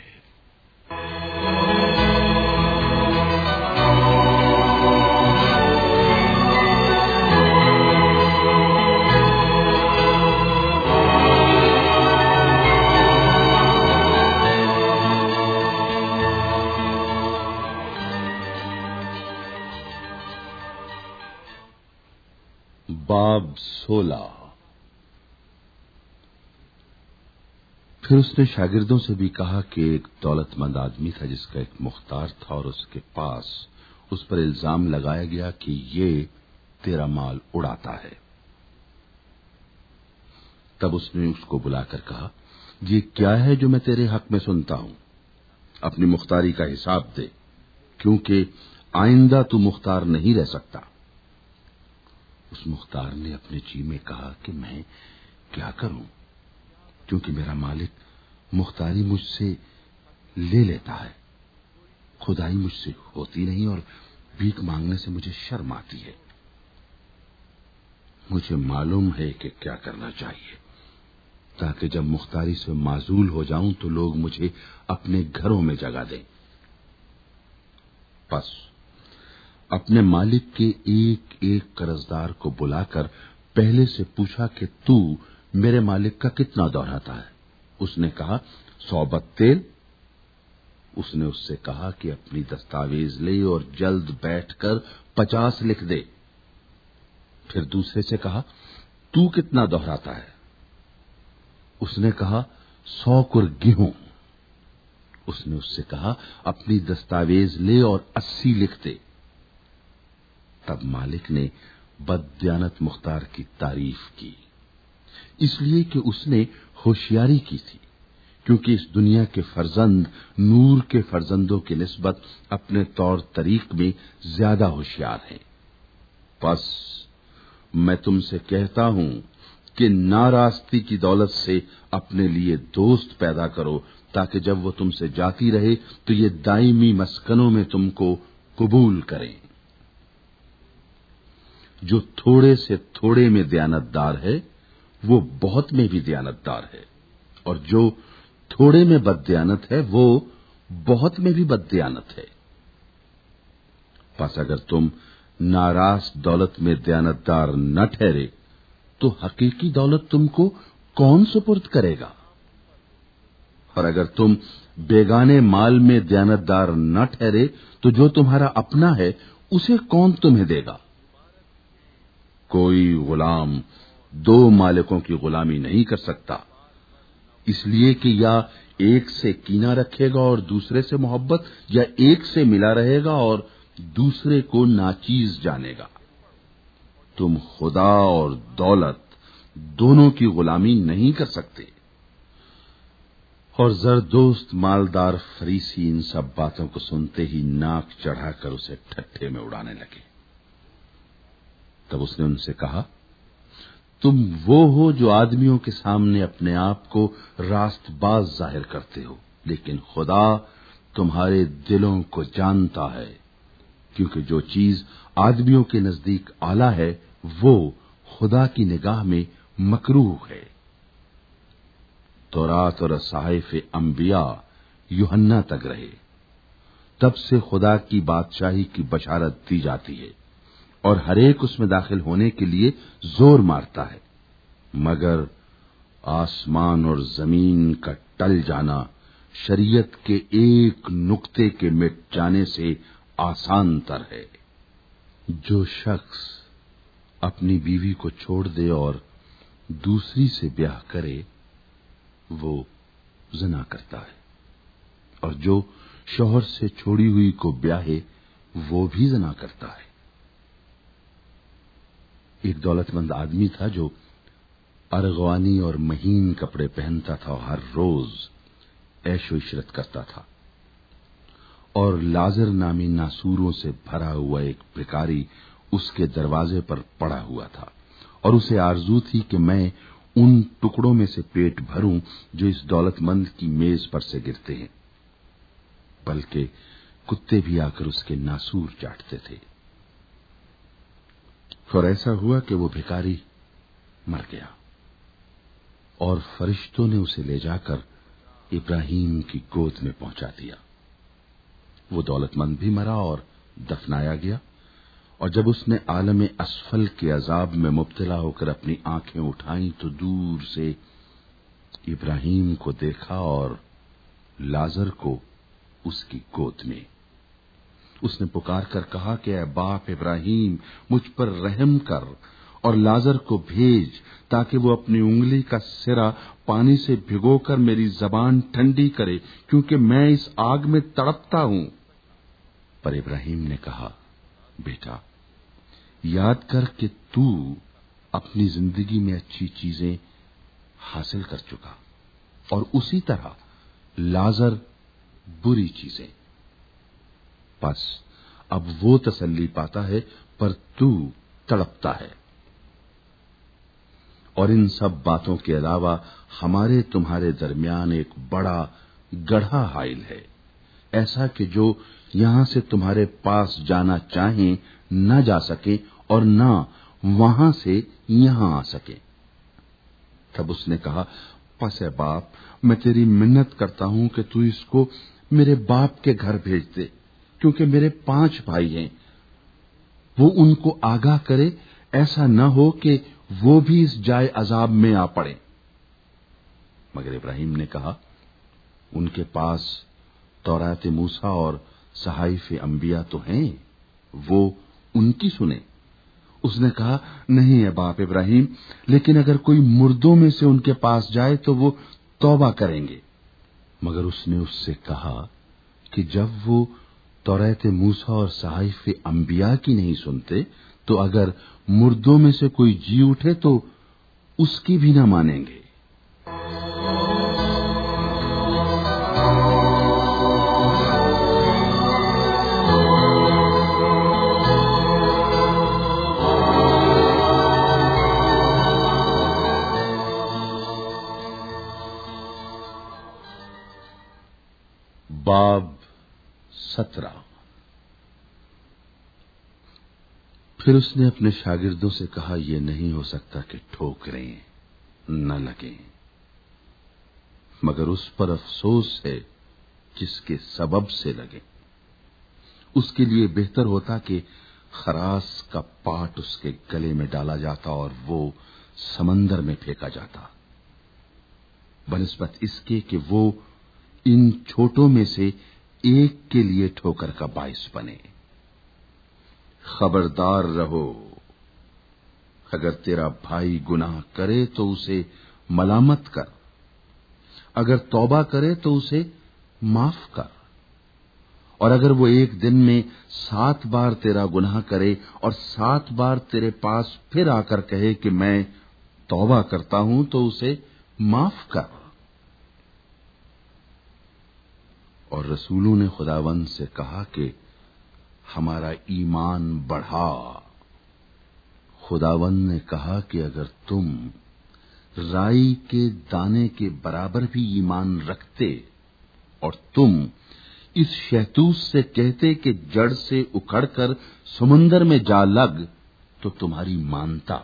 बाब सोलह। फिर उसने शागिर्दों से भी कहा कि एक दौलतमंद आदमी था जिसका एक मुख्तार था, और उसके पास उस पर इल्जाम लगाया गया कि ये तेरा माल उड़ाता है। तब उसने उसको बुलाकर कहा, ये क्या है जो मैं तेरे हक में सुनता हूं? अपनी मुख्तारी का हिसाब दे, क्योंकि आइंदा तू मुख्तार नहीं रह सकता। उस मुख्तार ने अपने जी में कहा कि मैं क्या करूं, क्योंकि मेरा मालिक मुख्तारी मुझसे ले लेता है, खुदाई मुझसे होती नहीं और भीख मांगने से मुझे शर्म आती है। मुझे मालूम है कि क्या करना चाहिए, ताकि जब मुख्तारी से माजूल हो जाऊं तो लोग मुझे अपने घरों में जगह दें। बस अपने मालिक के एक एक कर्जदार को बुलाकर पहले से पूछा कि तू मेरे मालिक का कितना दोहराता है? उसने कहा, सौ बत्तेल। उसने उससे कहा कि अपनी दस्तावेज ले और जल्द बैठकर पचास लिख दे। फिर दूसरे से कहा, तू कितना दोहराता है? उसने कहा, सौ कुर गेहूं। उसने उससे कहा, अपनी दस्तावेज ले और अस्सी लिख दे। तब मालिक ने बददियानत मुख्तार की तारीफ की, इसलिए कि उसने होशियारी की थी, क्योंकि इस दुनिया के फर्जंद नूर के फर्जंदों की निस्बत अपने तौर तरीक में ज्यादा होशियार हैं। बस मैं तुमसे कहता हूं कि नारास्ती की दौलत से अपने लिए दोस्त पैदा करो, ताकि जब वो तुमसे जाती रहे तो ये दायमी मस्कनों में तुमको कबूल करें। जो थोड़े से थोड़े में दयानतदार है वो बहुत में भी दयानतदार है, और जो थोड़े में बददयानत है वो बहुत में भी बददयानत है। बस अगर तुम नाराज दौलत में दयानतदार न ठहरे तो हकीकी दौलत तुमको कौन सुपुर्द करेगा? और अगर तुम बेगाने माल में दयानतदार न ठहरे तो जो तुम्हारा अपना है उसे कौन तुम्हें देगा? कोई गुलाम दो मालिकों की गुलामी नहीं कर सकता, इसलिए कि या एक से कीना रखेगा और दूसरे से मोहब्बत, या एक से मिला रहेगा और दूसरे को नाचीज जानेगा। तुम खुदा और दौलत दोनों की गुलामी नहीं कर सकते। और जरदोस्त मालदार फरीसी इन सब बातों को सुनते ही नाक चढ़ाकर उसे ठट्ठे में उड़ाने लगे। तब उसने उनसे कहा, तुम वो हो जो आदमियों के सामने अपने आप को रास्तबाज जाहिर करते हो, लेकिन खुदा तुम्हारे दिलों को जानता है, क्योंकि जो चीज आदमियों के नजदीक आला है वो खुदा की निगाह में मकरूह है। तौरात और साहिफ अंबिया यूहन्ना तक रहे, तब से खुदा की बादशाही की बशारत दी जाती है और हरेक उसमें दाखिल होने के लिए जोर मारता है, मगर आसमान और जमीन का टल जाना शरीयत के एक नुक्ते के मिट जाने से आसान तर है। जो शख्स अपनी बीवी को छोड़ दे और दूसरी से ब्याह करे वो ज़िना करता है, और जो शौहर से छोड़ी हुई को ब्याहे वो भी ज़िना करता है। एक दौलतमंद आदमी था जो अरगवानी और महीन कपड़े पहनता था और हर रोज ऐशो इशरत करता था, और लाजर नामी नासूरों से भरा हुआ एक भिखारी उसके दरवाजे पर पड़ा हुआ था, और उसे आरजू थी कि मैं उन टुकड़ों में से पेट भरूं जो इस दौलतमंद की मेज पर से गिरते हैं, बल्कि कुत्ते भी आकर उसके नासूर चाटते थे। اور ایسا ہوا کہ وہ بھکاری مر گیا اور فرشتوں نے اسے لے جا کر ابراہیم کی گود میں پہنچا دیا۔ وہ دولت مند بھی مرا اور دفنایا گیا، اور جب اس نے عالم اسفل کے عذاب میں مبتلا ہو کر اپنی آنکھیں اٹھائیں تو دور سے ابراہیم کو دیکھا اور لازر کو اس کی گود میں۔ اس نے پکار کر کہا کہ اے باپ ابراہیم، مجھ پر رحم کر اور لازر کو بھیج تاکہ وہ اپنی انگلی کا سرا پانی سے بھگو کر میری زبان ٹھنڈی کرے، کیونکہ میں اس آگ میں تڑپتا ہوں۔ پر ابراہیم نے کہا، بیٹا، یاد کر کہ تو اپنی زندگی میں اچھی چیزیں حاصل کر چکا اور اسی طرح لازر بری چیزیں، بس اب وہ تسلی پاتا ہے پر تو تڑپتا ہے۔ اور ان سب باتوں کے علاوہ ہمارے تمہارے درمیان ایک بڑا گڑھا حائل ہے، ایسا کہ جو یہاں سے تمہارے پاس جانا چاہیں نہ جا سکیں اور نہ وہاں سے یہاں آ سکیں۔ تب اس نے کہا، پس اے باپ، میں تیری منت کرتا ہوں کہ تو اس کو میرے باپ کے گھر بھیج دے، کیونکہ میرے پانچ بھائی ہیں، وہ ان کو آگاہ کرے، ایسا نہ ہو کہ وہ بھی اس جائے عذاب میں آ پڑے۔ مگر ابراہیم نے کہا، ان کے پاس تورات موسیٰ اور صحائف انبیاء تو ہیں، وہ ان کی سنیں۔ اس نے کہا، نہیں اے باپ ابراہیم، لیکن اگر کوئی مردوں میں سے ان کے پاس جائے تو وہ توبہ کریں گے۔ مگر اس نے اس سے کہا کہ جب وہ تورات موسیٰ اور صحائف انبیاء کی نہیں سنتے تو اگر مردوں میں سے کوئی جی اٹھے تو اس کی بھی نہ مانیں گے۔ باب سترہ۔ پھر اس نے اپنے شاگردوں سے کہا، یہ نہیں ہو سکتا کہ ٹھوکریں نہ لگیں، مگر اس پر افسوس ہے جس کے سبب سے لگے۔ اس کے لیے بہتر ہوتا کہ خراس کا پاٹ اس کے گلے میں ڈالا جاتا اور وہ سمندر میں پھینکا جاتا، بنسبت اس کے کہ وہ ان چھوٹوں میں سے ایک کے لیے ٹھوکر کا باعث بنے۔ خبردار رہو، اگر تیرا بھائی گناہ کرے تو اسے ملامت کر، اگر توبہ کرے تو اسے معاف کر، اور اگر وہ ایک دن میں سات بار تیرا گناہ کرے اور سات بار تیرے پاس پھر آ کر کہے کہ میں توبہ کرتا ہوں تو اسے معاف کر۔ اور رسولوں نے خداوند سے کہا کہ ہمارا ایمان بڑھا۔ خداوند نے کہا کہ اگر تم رائی کے دانے کے برابر بھی ایمان رکھتے اور تم اس شہتوت سے کہتے کہ جڑ سے اکھڑ کر سمندر میں جا لگ تو تمہاری مانتا۔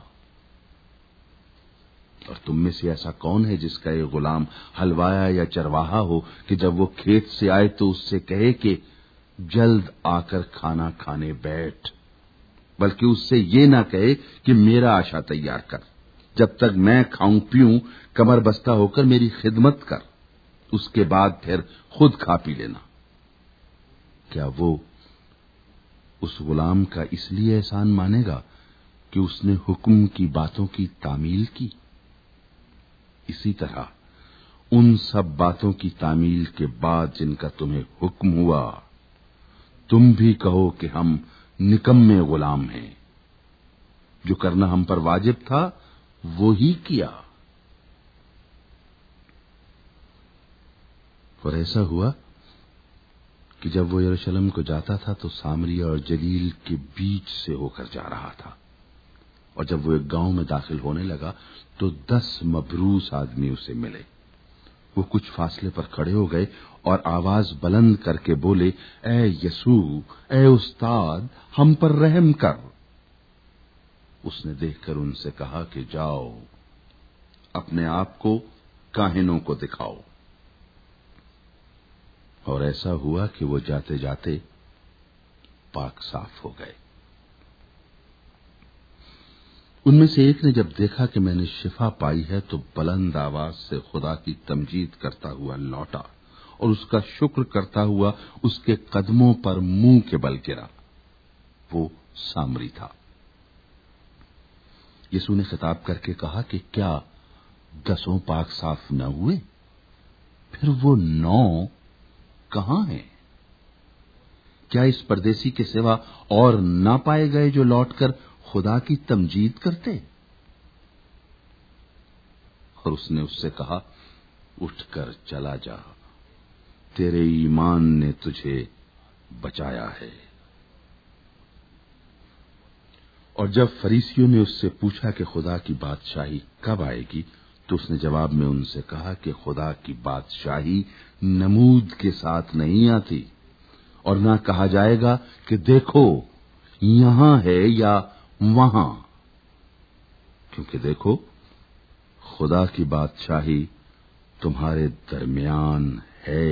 اور تم میں سے ایسا کون ہے جس کا ایک غلام حلوایا یا چرواہا ہو کہ جب وہ کھیت سے آئے تو اس سے کہے کہ جلد آ کر کھانا کھانے بیٹھ، بلکہ اس سے یہ نہ کہے کہ میرا عشاء تیار کر، جب تک میں کھاؤں پیوں کمر بستہ ہو کر میری خدمت کر، اس کے بعد پھر خود کھا پی لینا۔ کیا وہ اس غلام کا اس لیے احسان مانے گا کہ اس نے حکم کی باتوں کی تعمیل کی؟ اسی طرح ان سب باتوں کی تعمیل کے بعد جن کا تمہیں حکم ہوا، تم بھی کہو کہ ہم نکمے غلام ہیں، جو کرنا ہم پر واجب تھا وہی کیا۔ اور ایسا ہوا کہ جب وہ یروشلم کو جاتا تھا تو سامریہ اور جلیل کے بیچ سے ہو کر جا رہا تھا، اور جب وہ ایک گاؤں میں داخل ہونے لگا تو دس مبروس آدمی اسے ملے۔ وہ کچھ فاصلے پر کھڑے ہو گئے اور آواز بلند کر کے بولے، اے یسوع، اے استاد، ہم پر رحم کر۔ اس نے دیکھ کر ان سے کہا کہ جاؤ اپنے آپ کو کاہنوں کو دکھاؤ. اور ایسا ہوا کہ وہ جاتے جاتے پاک صاف ہو گئے. ان میں سے ایک نے جب دیکھا کہ میں نے شفا پائی ہے تو بلند آواز سے خدا کی تمجید کرتا ہوا لوٹا اور اس کا شکر کرتا ہوا اس کے قدموں پر منہ کے بل گرا. وہ سامری تھا. یسوع نے خطاب کر کے کہا کہ کیا دسوں پاک صاف نہ ہوئے؟ پھر وہ نو کہاں ہیں؟ کیا اس پردیسی کے سوا اور نہ پائے گئے جو لوٹ کر خدا کی تمجید کرتے؟ اور اس نے اس سے کہا اٹھ کر چلا جا، تیرے ایمان نے تجھے بچایا ہے. اور جب فریسیوں نے اس سے پوچھا کہ خدا کی بادشاہی کب آئے گی تو اس نے جواب میں ان سے کہا کہ خدا کی بادشاہی نمود کے ساتھ نہیں آتی اور نہ کہا جائے گا کہ دیکھو یہاں ہے یا وہاں، کیونکہ دیکھو خدا کی بادشاہی تمہارے درمیان ہے.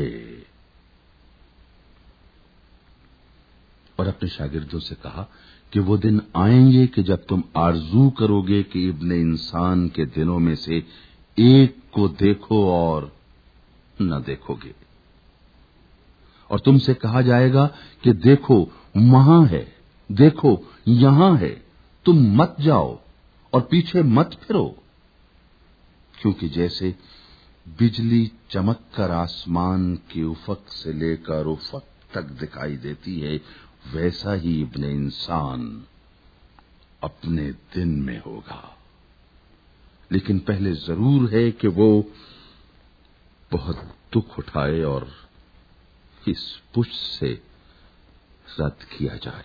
اور اپنے شاگردوں سے کہا کہ وہ دن آئیں گے کہ جب تم آرزو کرو گے کہ ابن انسان کے دنوں میں سے ایک کو دیکھو اور نہ دیکھو گے، اور تم سے کہا جائے گا کہ دیکھو وہاں ہے، دیکھو یہاں ہے، تم مت جاؤ اور پیچھے مت پھرو. کیونکہ جیسے بجلی چمک کر آسمان کے افق سے لے کر افق تک دکھائی دیتی ہے، ویسا ہی ابن انسان اپنے دن میں ہوگا. لیکن پہلے ضرور ہے کہ وہ بہت دکھ اٹھائے اور اس پشت سے رد کیا جائے.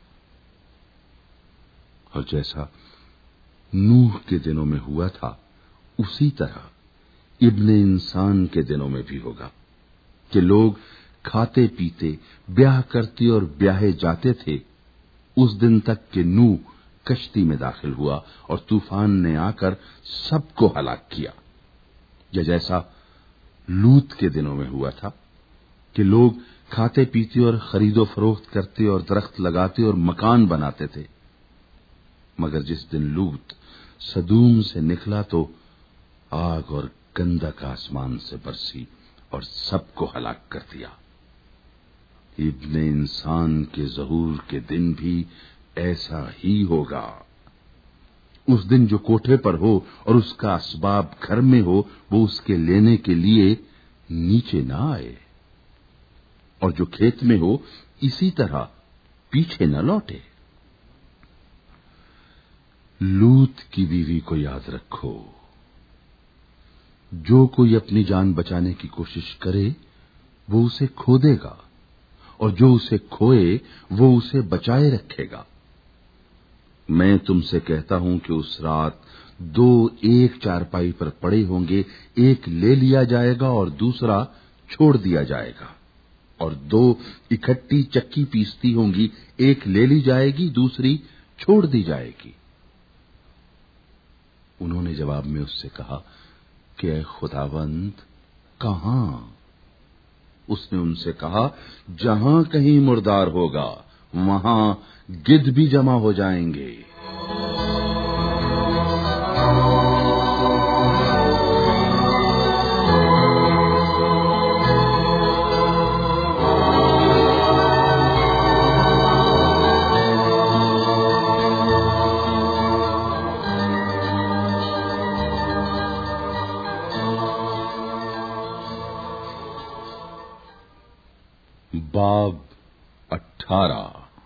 اور جیسا نوح کے دنوں میں ہوا تھا اسی طرح ابن انسان کے دنوں میں بھی ہوگا کہ لوگ کھاتے پیتے بیاہ کرتے اور بیاہے جاتے تھے اس دن تک کہ نوح کشتی میں داخل ہوا اور طوفان نے آ کر سب کو ہلاک کیا. یا جیسا لوط کے دنوں میں ہوا تھا کہ لوگ کھاتے پیتے اور خرید و فروخت کرتے اور درخت لگاتے اور مکان بناتے تھے، مگر جس دن لوط سدوم سے نکلا تو آگ اور گندک آسمان سے برسی اور سب کو ہلاک کر دیا. ابن انسان کے ظہور کے دن بھی ایسا ہی ہوگا. اس دن جو کوٹھے پر ہو اور اس کا اسباب گھر میں ہو وہ اس کے لینے کے لیے نیچے نہ آئے، اور جو کھیت میں ہو اسی طرح پیچھے نہ لوٹے. لوط کی بیوی کو یاد رکھو. جو کوئی اپنی جان بچانے کی کوشش کرے وہ اسے کھو دے گا، اور جو اسے کھوئے وہ اسے بچائے رکھے گا. میں تم سے کہتا ہوں کہ اس رات دو ایک چارپائی پر پڑے ہوں گے، ایک لے لیا جائے گا اور دوسرا چھوڑ دیا جائے گا، اور دو اکٹھی چکی پیستی ہوں گی، ایک لے لی جائے گی دوسری چھوڑ دی جائے گی. انہوں نے جواب میں اس سے کہا کہ اے خداوند کہاں؟ اس نے ان سے کہا جہاں کہیں مردار ہوگا وہاں گدھ بھی جمع ہو جائیں گے. باب اٹھارہ.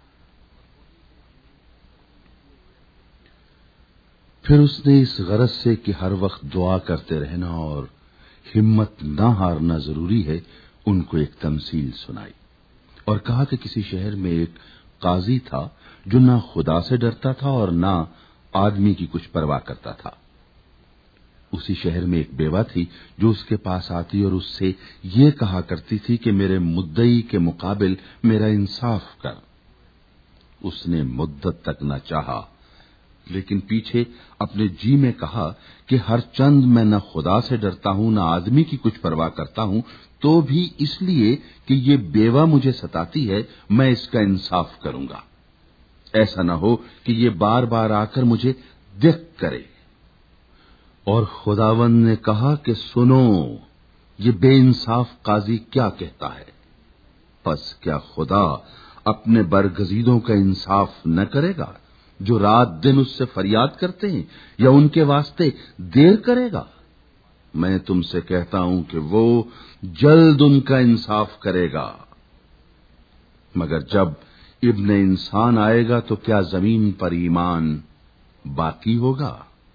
پھر اس نے اس غرض سے کہ ہر وقت دعا کرتے رہنا اور ہمت نہ ہارنا ضروری ہے ان کو ایک تمثیل سنائی، اور کہا کہ کسی شہر میں ایک قاضی تھا جو نہ خدا سے ڈرتا تھا اور نہ آدمی کی کچھ پرواہ کرتا تھا. اسی شہر میں ایک بیوہ تھی جو اس کے پاس آتی اور اس سے یہ کہا کرتی تھی کہ میرے مدعی کے مقابل میرا انصاف کر. اس نے مدت تک نہ چاہا لیکن پیچھے اپنے جی میں کہا کہ ہر چند میں نہ خدا سے ڈرتا ہوں نہ آدمی کی کچھ پرواہ کرتا ہوں، تو بھی اس لیے کہ یہ بیوہ مجھے ستاتی ہے میں اس کا انصاف کروں گا، ایسا نہ ہو کہ یہ بار بار آ کر مجھے دیکھ کرے۔ اور خداوند نے کہا کہ سنو، یہ بے انصاف قاضی کیا کہتا ہے، پس کیا خدا اپنے برگزیدوں کا انصاف نہ کرے گا جو رات دن اس سے فریاد کرتے ہیں، یا ان کے واسطے دیر کرے گا؟ میں تم سے کہتا ہوں کہ وہ جلد ان کا انصاف کرے گا۔ مگر جب ابن انسان آئے گا تو کیا زمین پر ایمان باقی ہوگا؟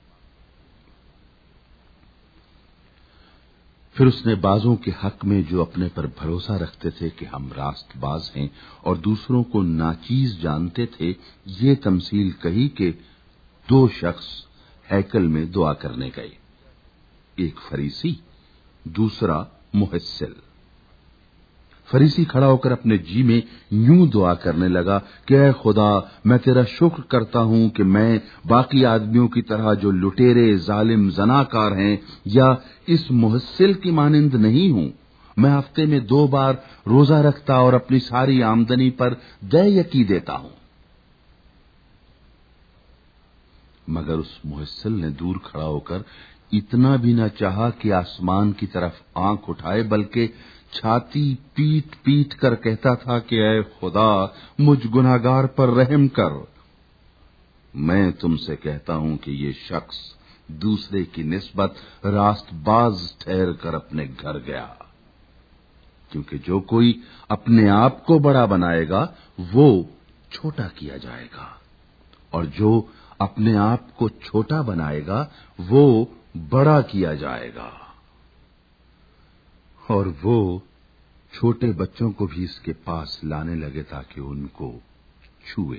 پھر اس نے بعضوں کے حق میں جو اپنے پر بھروسہ رکھتے تھے کہ ہم راست باز ہیں اور دوسروں کو ناچیز جانتے تھے، یہ تمثیل کہی کہ دو شخص ہیکل میں دعا کرنے گئے، ایک فریسی، دوسرا محسل۔ فریسی کھڑا ہو کر اپنے جی میں یوں دعا کرنے لگا کہ اے خدا، میں تیرا شکر کرتا ہوں کہ میں باقی آدمیوں کی طرح جو لٹیرے، ظالم، زناکار ہیں، یا اس محسل کی مانند نہیں ہوں۔ میں ہفتے میں دو بار روزہ رکھتا اور اپنی ساری آمدنی پر دے یکی دیتا ہوں۔ مگر اس محسل نے دور کھڑا ہو کر اتنا بھی نہ چاہا کہ آسمان کی طرف آنکھ اٹھائے، بلکہ چھاتی پیٹ پیٹ کر کہتا تھا کہ اے خدا، مجھ گناہگار پر رحم کر۔ میں تم سے کہتا ہوں کہ یہ شخص دوسرے کی نسبت راست باز ٹھہر کر اپنے گھر گیا، کیونکہ جو کوئی اپنے آپ کو بڑا بنائے گا وہ چھوٹا کیا جائے گا، اور جو اپنے آپ کو چھوٹا بنائے گا وہ بڑا کیا جائے گا۔ اور وہ چھوٹے بچوں کو بھی اس کے پاس لانے لگے تاکہ ان کو چھوئے۔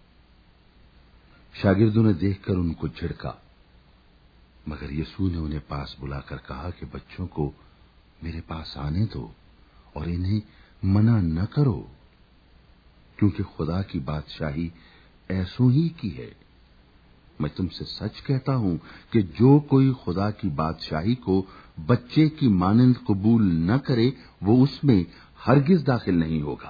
شاگردوں نے دیکھ کر ان کو جھڑکا، مگر یسوع نے انہیں پاس بلا کر کہا کہ بچوں کو میرے پاس آنے دو اور انہیں منع نہ کرو، کیونکہ خدا کی بادشاہی ایسوں ہی کی ہے۔ میں تم سے سچ کہتا ہوں کہ جو کوئی خدا کی بادشاہی کو بچے کی مانند قبول نہ کرے وہ اس میں ہرگز داخل نہیں ہوگا۔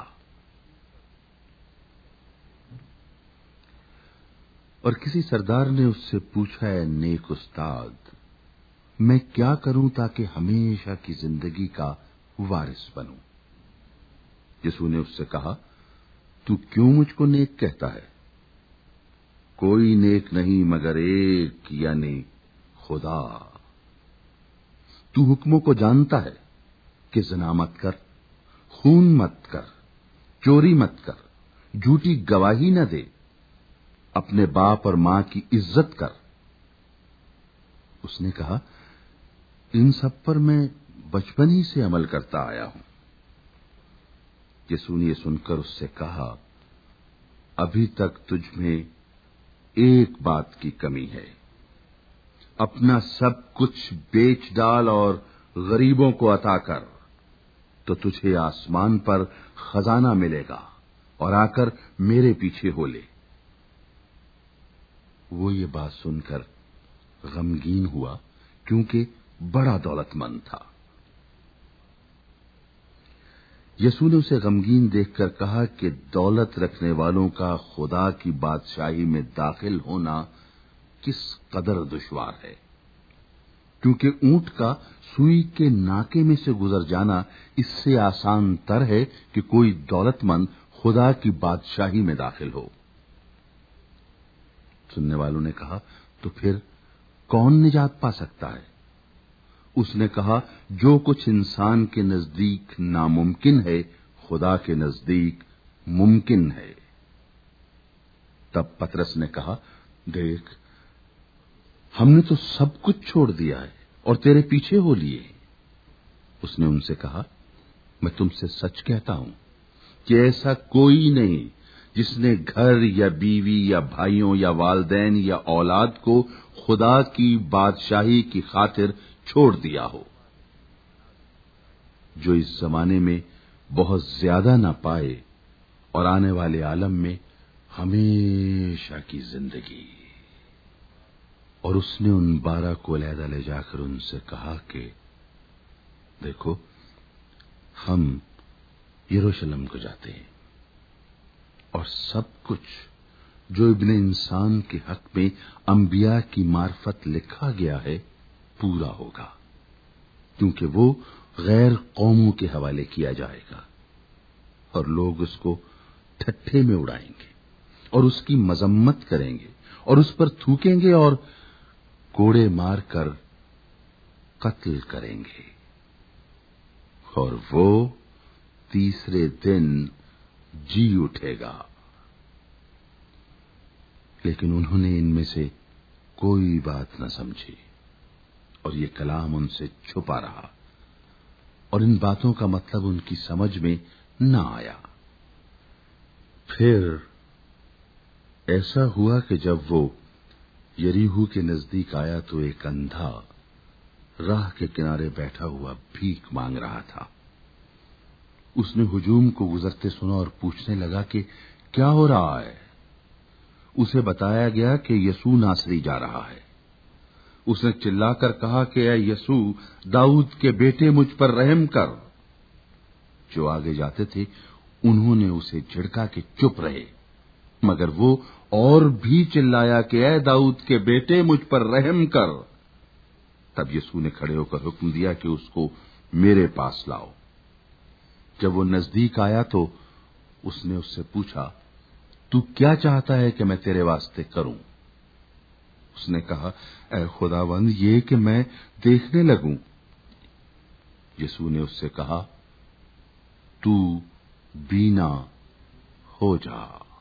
اور کسی سردار نے اس سے پوچھا، اے نیک استاد، میں کیا کروں تاکہ ہمیشہ کی زندگی کا وارث بنوں؟ یسوع نے اس سے کہا، تو کیوں مجھ کو نیک کہتا ہے؟ کوئی نیک نہیں مگر ایک، یعنی خدا۔ تو حکموں کو جانتا ہے کہ زنا مت کر، خون مت کر، چوری مت کر، جھوٹی گواہی نہ دے، اپنے باپ اور ماں کی عزت کر۔ اس نے کہا، ان سب پر میں بچپن ہی سے عمل کرتا آیا ہوں۔ یسوع نے سن کر اس سے کہا، ابھی تک تجھ میں ایک بات کی کمی ہے، اپنا سب کچھ بیچ ڈال اور غریبوں کو عطا کر، تو تجھے آسمان پر خزانہ ملے گا، اور آ کر میرے پیچھے ہو لے۔ وہ یہ بات سن کر غمگین ہوا، کیونکہ بڑا دولت مند تھا۔ یسوع نے اسے غمگین دیکھ کر کہا کہ دولت رکھنے والوں کا خدا کی بادشاہی میں داخل ہونا کس قدر دشوار ہے، کیونکہ اونٹ کا سوئی کے ناکے میں سے گزر جانا اس سے آسان تر ہے کہ کوئی دولت مند خدا کی بادشاہی میں داخل ہو۔ سننے والوں نے کہا، تو پھر کون نجات پا سکتا ہے؟ اس نے کہا، جو کچھ انسان کے نزدیک ناممکن ہے خدا کے نزدیک ممکن ہے۔ تب پترس نے کہا، دیکھ، ہم نے تو سب کچھ چھوڑ دیا ہے اور تیرے پیچھے ہو لیے۔ اس نے ان سے کہا، میں تم سے سچ کہتا ہوں کہ ایسا کوئی نہیں جس نے گھر یا بیوی یا بھائیوں یا والدین یا اولاد کو خدا کی بادشاہی کی خاطر چھوڑ دیا ہو، جو اس زمانے میں بہت زیادہ نہ پائے اور آنے والے عالم میں ہمیشہ کی زندگی۔ اور اس نے ان بارہ کو علیحدہ لے جا کر ان سے کہا کہ دیکھو، ہم یروشلم کو جاتے ہیں اور سب کچھ جو ابن انسان کے حق میں انبیاء کی معرفت لکھا گیا ہے پورا ہوگا، کیونکہ وہ غیر قوموں کے حوالے کیا جائے گا اور لوگ اس کو ٹھٹھے میں اڑائیں گے اور اس کی مذمت کریں گے اور اس پر تھوکیں گے اور کوڑے مار کر قتل کریں گے، اور وہ تیسرے دن جی اٹھے گا۔ لیکن انہوں نے ان میں سے کوئی بات نہ سمجھی اور یہ کلام ان سے چھپا رہا اور ان باتوں کا مطلب ان کی سمجھ میں نہ آیا۔ پھر ایسا ہوا کہ جب وہ یریحو کے نزدیک آیا تو ایک اندھا راہ کے کنارے بیٹھا ہوا بھیک مانگ رہا تھا۔ اس نے ہجوم کو گزرتے سنا اور پوچھنے لگا کہ کیا ہو رہا ہے؟ اسے بتایا گیا کہ یسوع ناصری جا رہا ہے۔ اس نے چلا کر کہا کہ اے یسوع، داؤد کے بیٹے، مجھ پر رحم کر۔ جو آگے جاتے تھے انہوں نے اسے جھڑکا کہ چپ رہے، مگر وہ اور بھی چلایا کہ اے داؤد کے بیٹے، مجھ پر رحم کر۔ تب یسوع نے کھڑے ہو کر حکم دیا کہ اس کو میرے پاس لاؤ۔ جب وہ نزدیک آیا تو اس نے اس سے پوچھا، تو کیا چاہتا ہے کہ میں تیرے واسطے کروں؟ اس نے کہا، اے خداوند، یہ کہ میں دیکھنے لگوں۔ یسوع نے اس سے کہا، تو بینا ہو جا،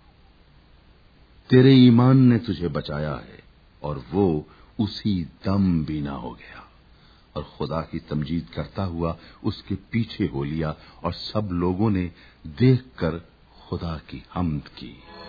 تیرے ایمان نے تجھے بچایا ہے۔ اور وہ اسی دم بینا ہو گیا اور خدا کی تمجید کرتا ہوا اس کے پیچھے ہو لیا، اور سب لوگوں نے دیکھ کر خدا کی حمد کی۔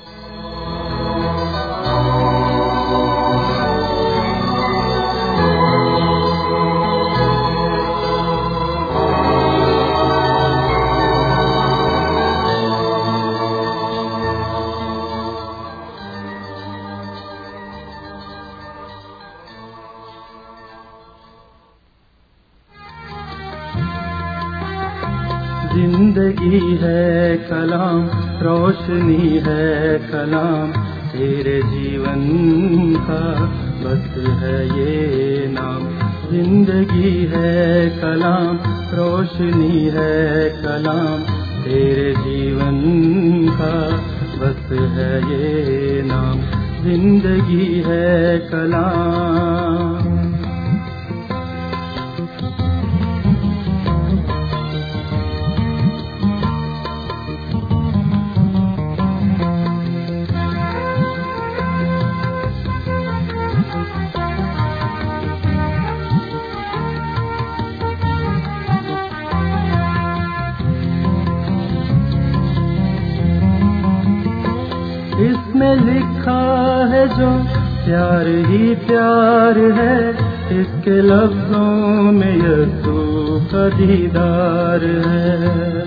زندگی ہے کلام، روشنی ہے کلام، تیرے جیون کا بس ہے یہ نام۔ زندگی ہے کلام، روشنی ہے کلام، تیرے جیون کا بس ہے یہ نام۔ زندگی ہے کلام۔ اس میں لکھا ہے جو پیار ہی پیار ہے، اس کے لفظوں میں یسوع کا دیدار ہے۔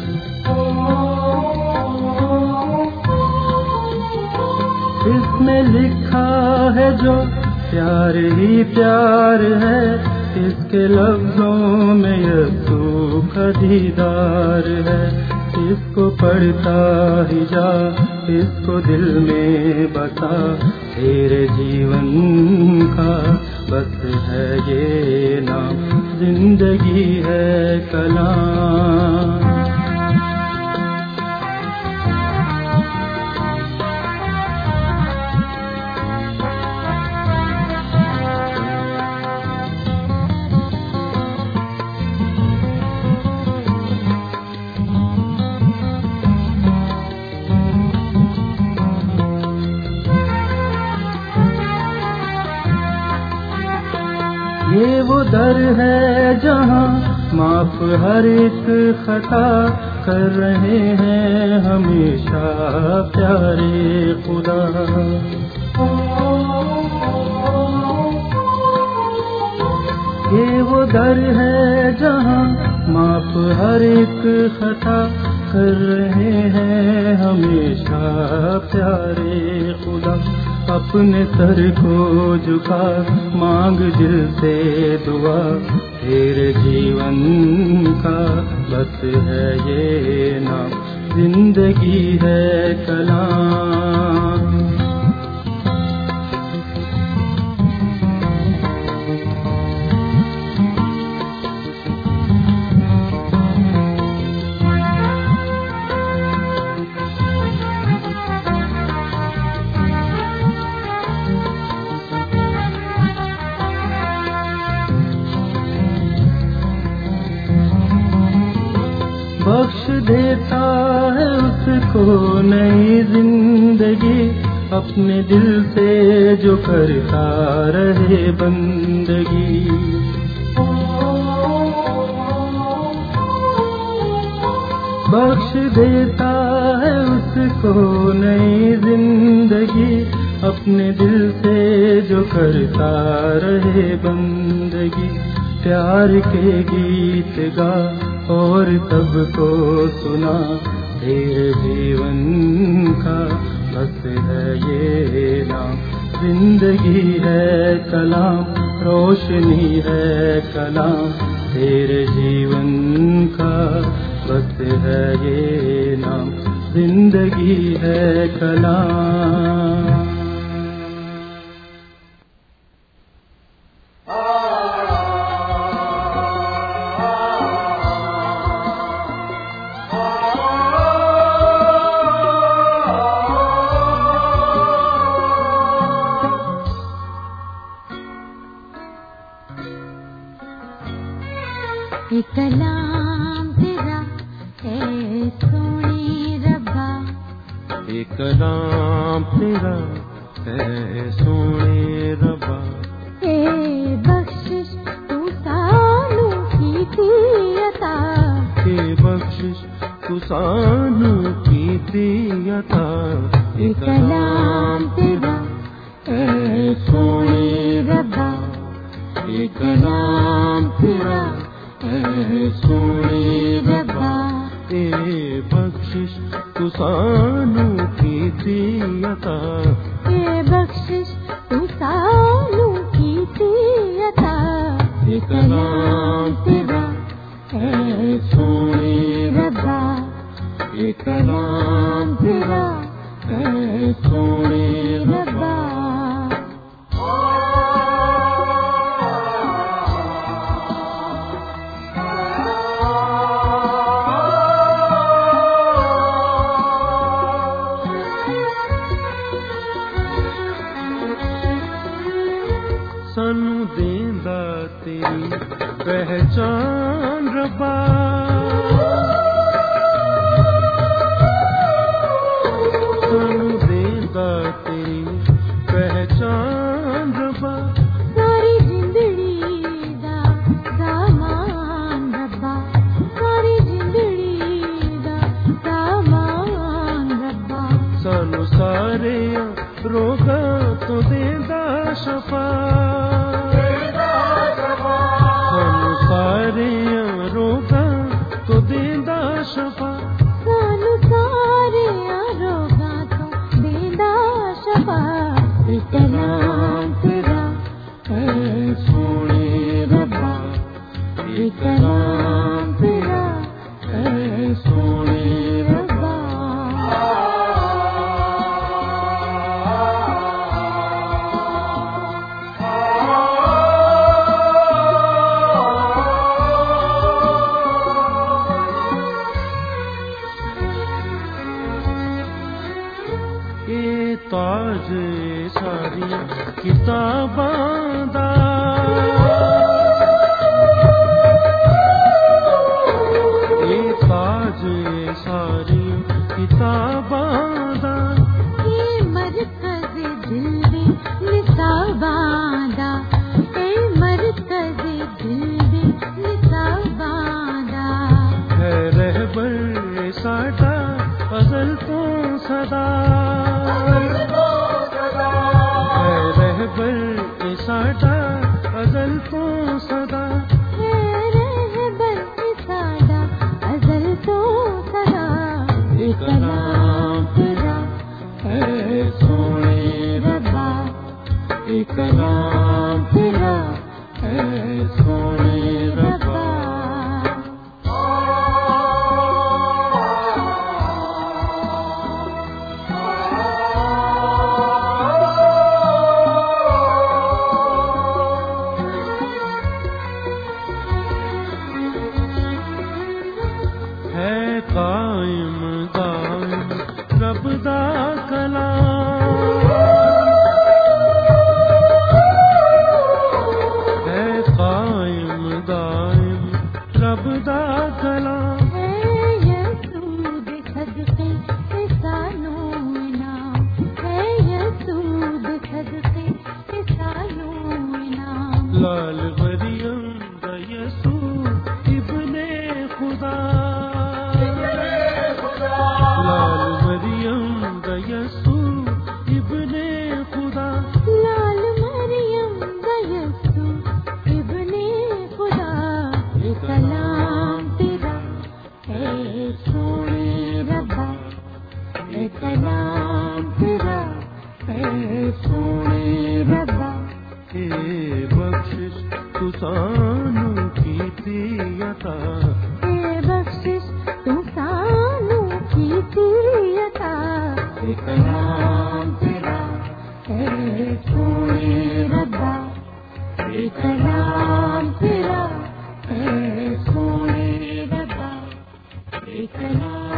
اس میں لکھا ہے جو پیار ہی پیار ہے، اس کے لفظوں میں یسوع کا دیدار ہے۔ اس کو پڑھتا ہی جا، اس کو دل میں بسا، تیرے جیون کا بس ہے یہ نام۔ زندگی ہے کلام۔ یہ وہ در ہے جہاں معاف ہر ایک خطا، کر رہے ہیں ہمیشہ پیارے خدا۔ یہ وہ در ہے جہاں معاف ہر ایک خطا، کر رہے ہیں ہمیشہ پیارے خدا۔ اپنے سر کو جھکا مانگ دل سے دعا، تیرے جیون کا بس ہے یہ نام، زندگی ہے کلام۔ بخش دیتا ہے اس کو نئی زندگی، اپنے دل سے جو کرتا رہے بندگی۔ بخش دیتا ہے اس کو نئی زندگی، اپنے دل سے جو کرتا رہے بندگی۔ پیار کے گیت گا اور سب کو سنا، تیرے جیون کا بس ہے یہ نام، زندگی ہے کلام، روشنی ہے کلام، تیرے جیون کا بس ہے یہ نام، زندگی ہے کلام۔ ایک کلام تیرا ہے سونے ربا، ایک کلام تیرا ہے سونے ربا، اے بخشش تو سانوں کی تھی عطا، اے بخشش تو سانوں کی تھی عطا، ایک کلام تیرا ہے سونے ربا، ایک کلام تیرا اے سونے ربا، اے بخشش تو سانوں کی تھی عطا، اے بخشش تو سانوں کی تھی عطا، ایک کلام تیرا اے سونے ربا، ایک کلام تیرا اے سونے ربا۔ سانوں دیندا تیری پہچان ربا، سانوں دیندا تیری پہچان ربا، ساری زندگی دا سامان ربا، ساری زندگی دا سامان ربا، سانوں سارے روگاں تو دیندا شفا، سانوں سارے روگاں تو دیندا شفا، سانوں سارے روگاں تو دیندا شفا، ایک کلام تیرا اے سونے ربا، ایک کلام تیرا اے سونے ربا۔ اے تاج ساری کتاباں دا، اے تاج ساری کتاباں دا، اے مرکز دل دے نصاباں دا، اے مرکز دل دے نصاباں دا، ہے رہبر ساڈا ازل تو صدا، ہے رہبر ساڈا ازل تو صدا، ہے رہبر ساڈا ازل تو صدا، ایک کلام تیرا اے سونے ربا، قائم دائم رب دا کلام ہے قائم دائم رب دا کلام ہے یسود صدقے احسانو انعام ہے یسود صدقے احسانو انعام لال مریم دا یسوع ابن خدا لال مریم دا یسوع ابن خدا لال مریم دا یسوع ابن خدا اے کلام تیرا اے سونے ربا اے کلام تیرا اے سونے ربا اے بخشش تو سانو کیتی عطا اے بخشش تو سانو کیتی عطا اے کلام تیرا اے سونے ربا اے کلام تیرا اے سونے ربا اے کلام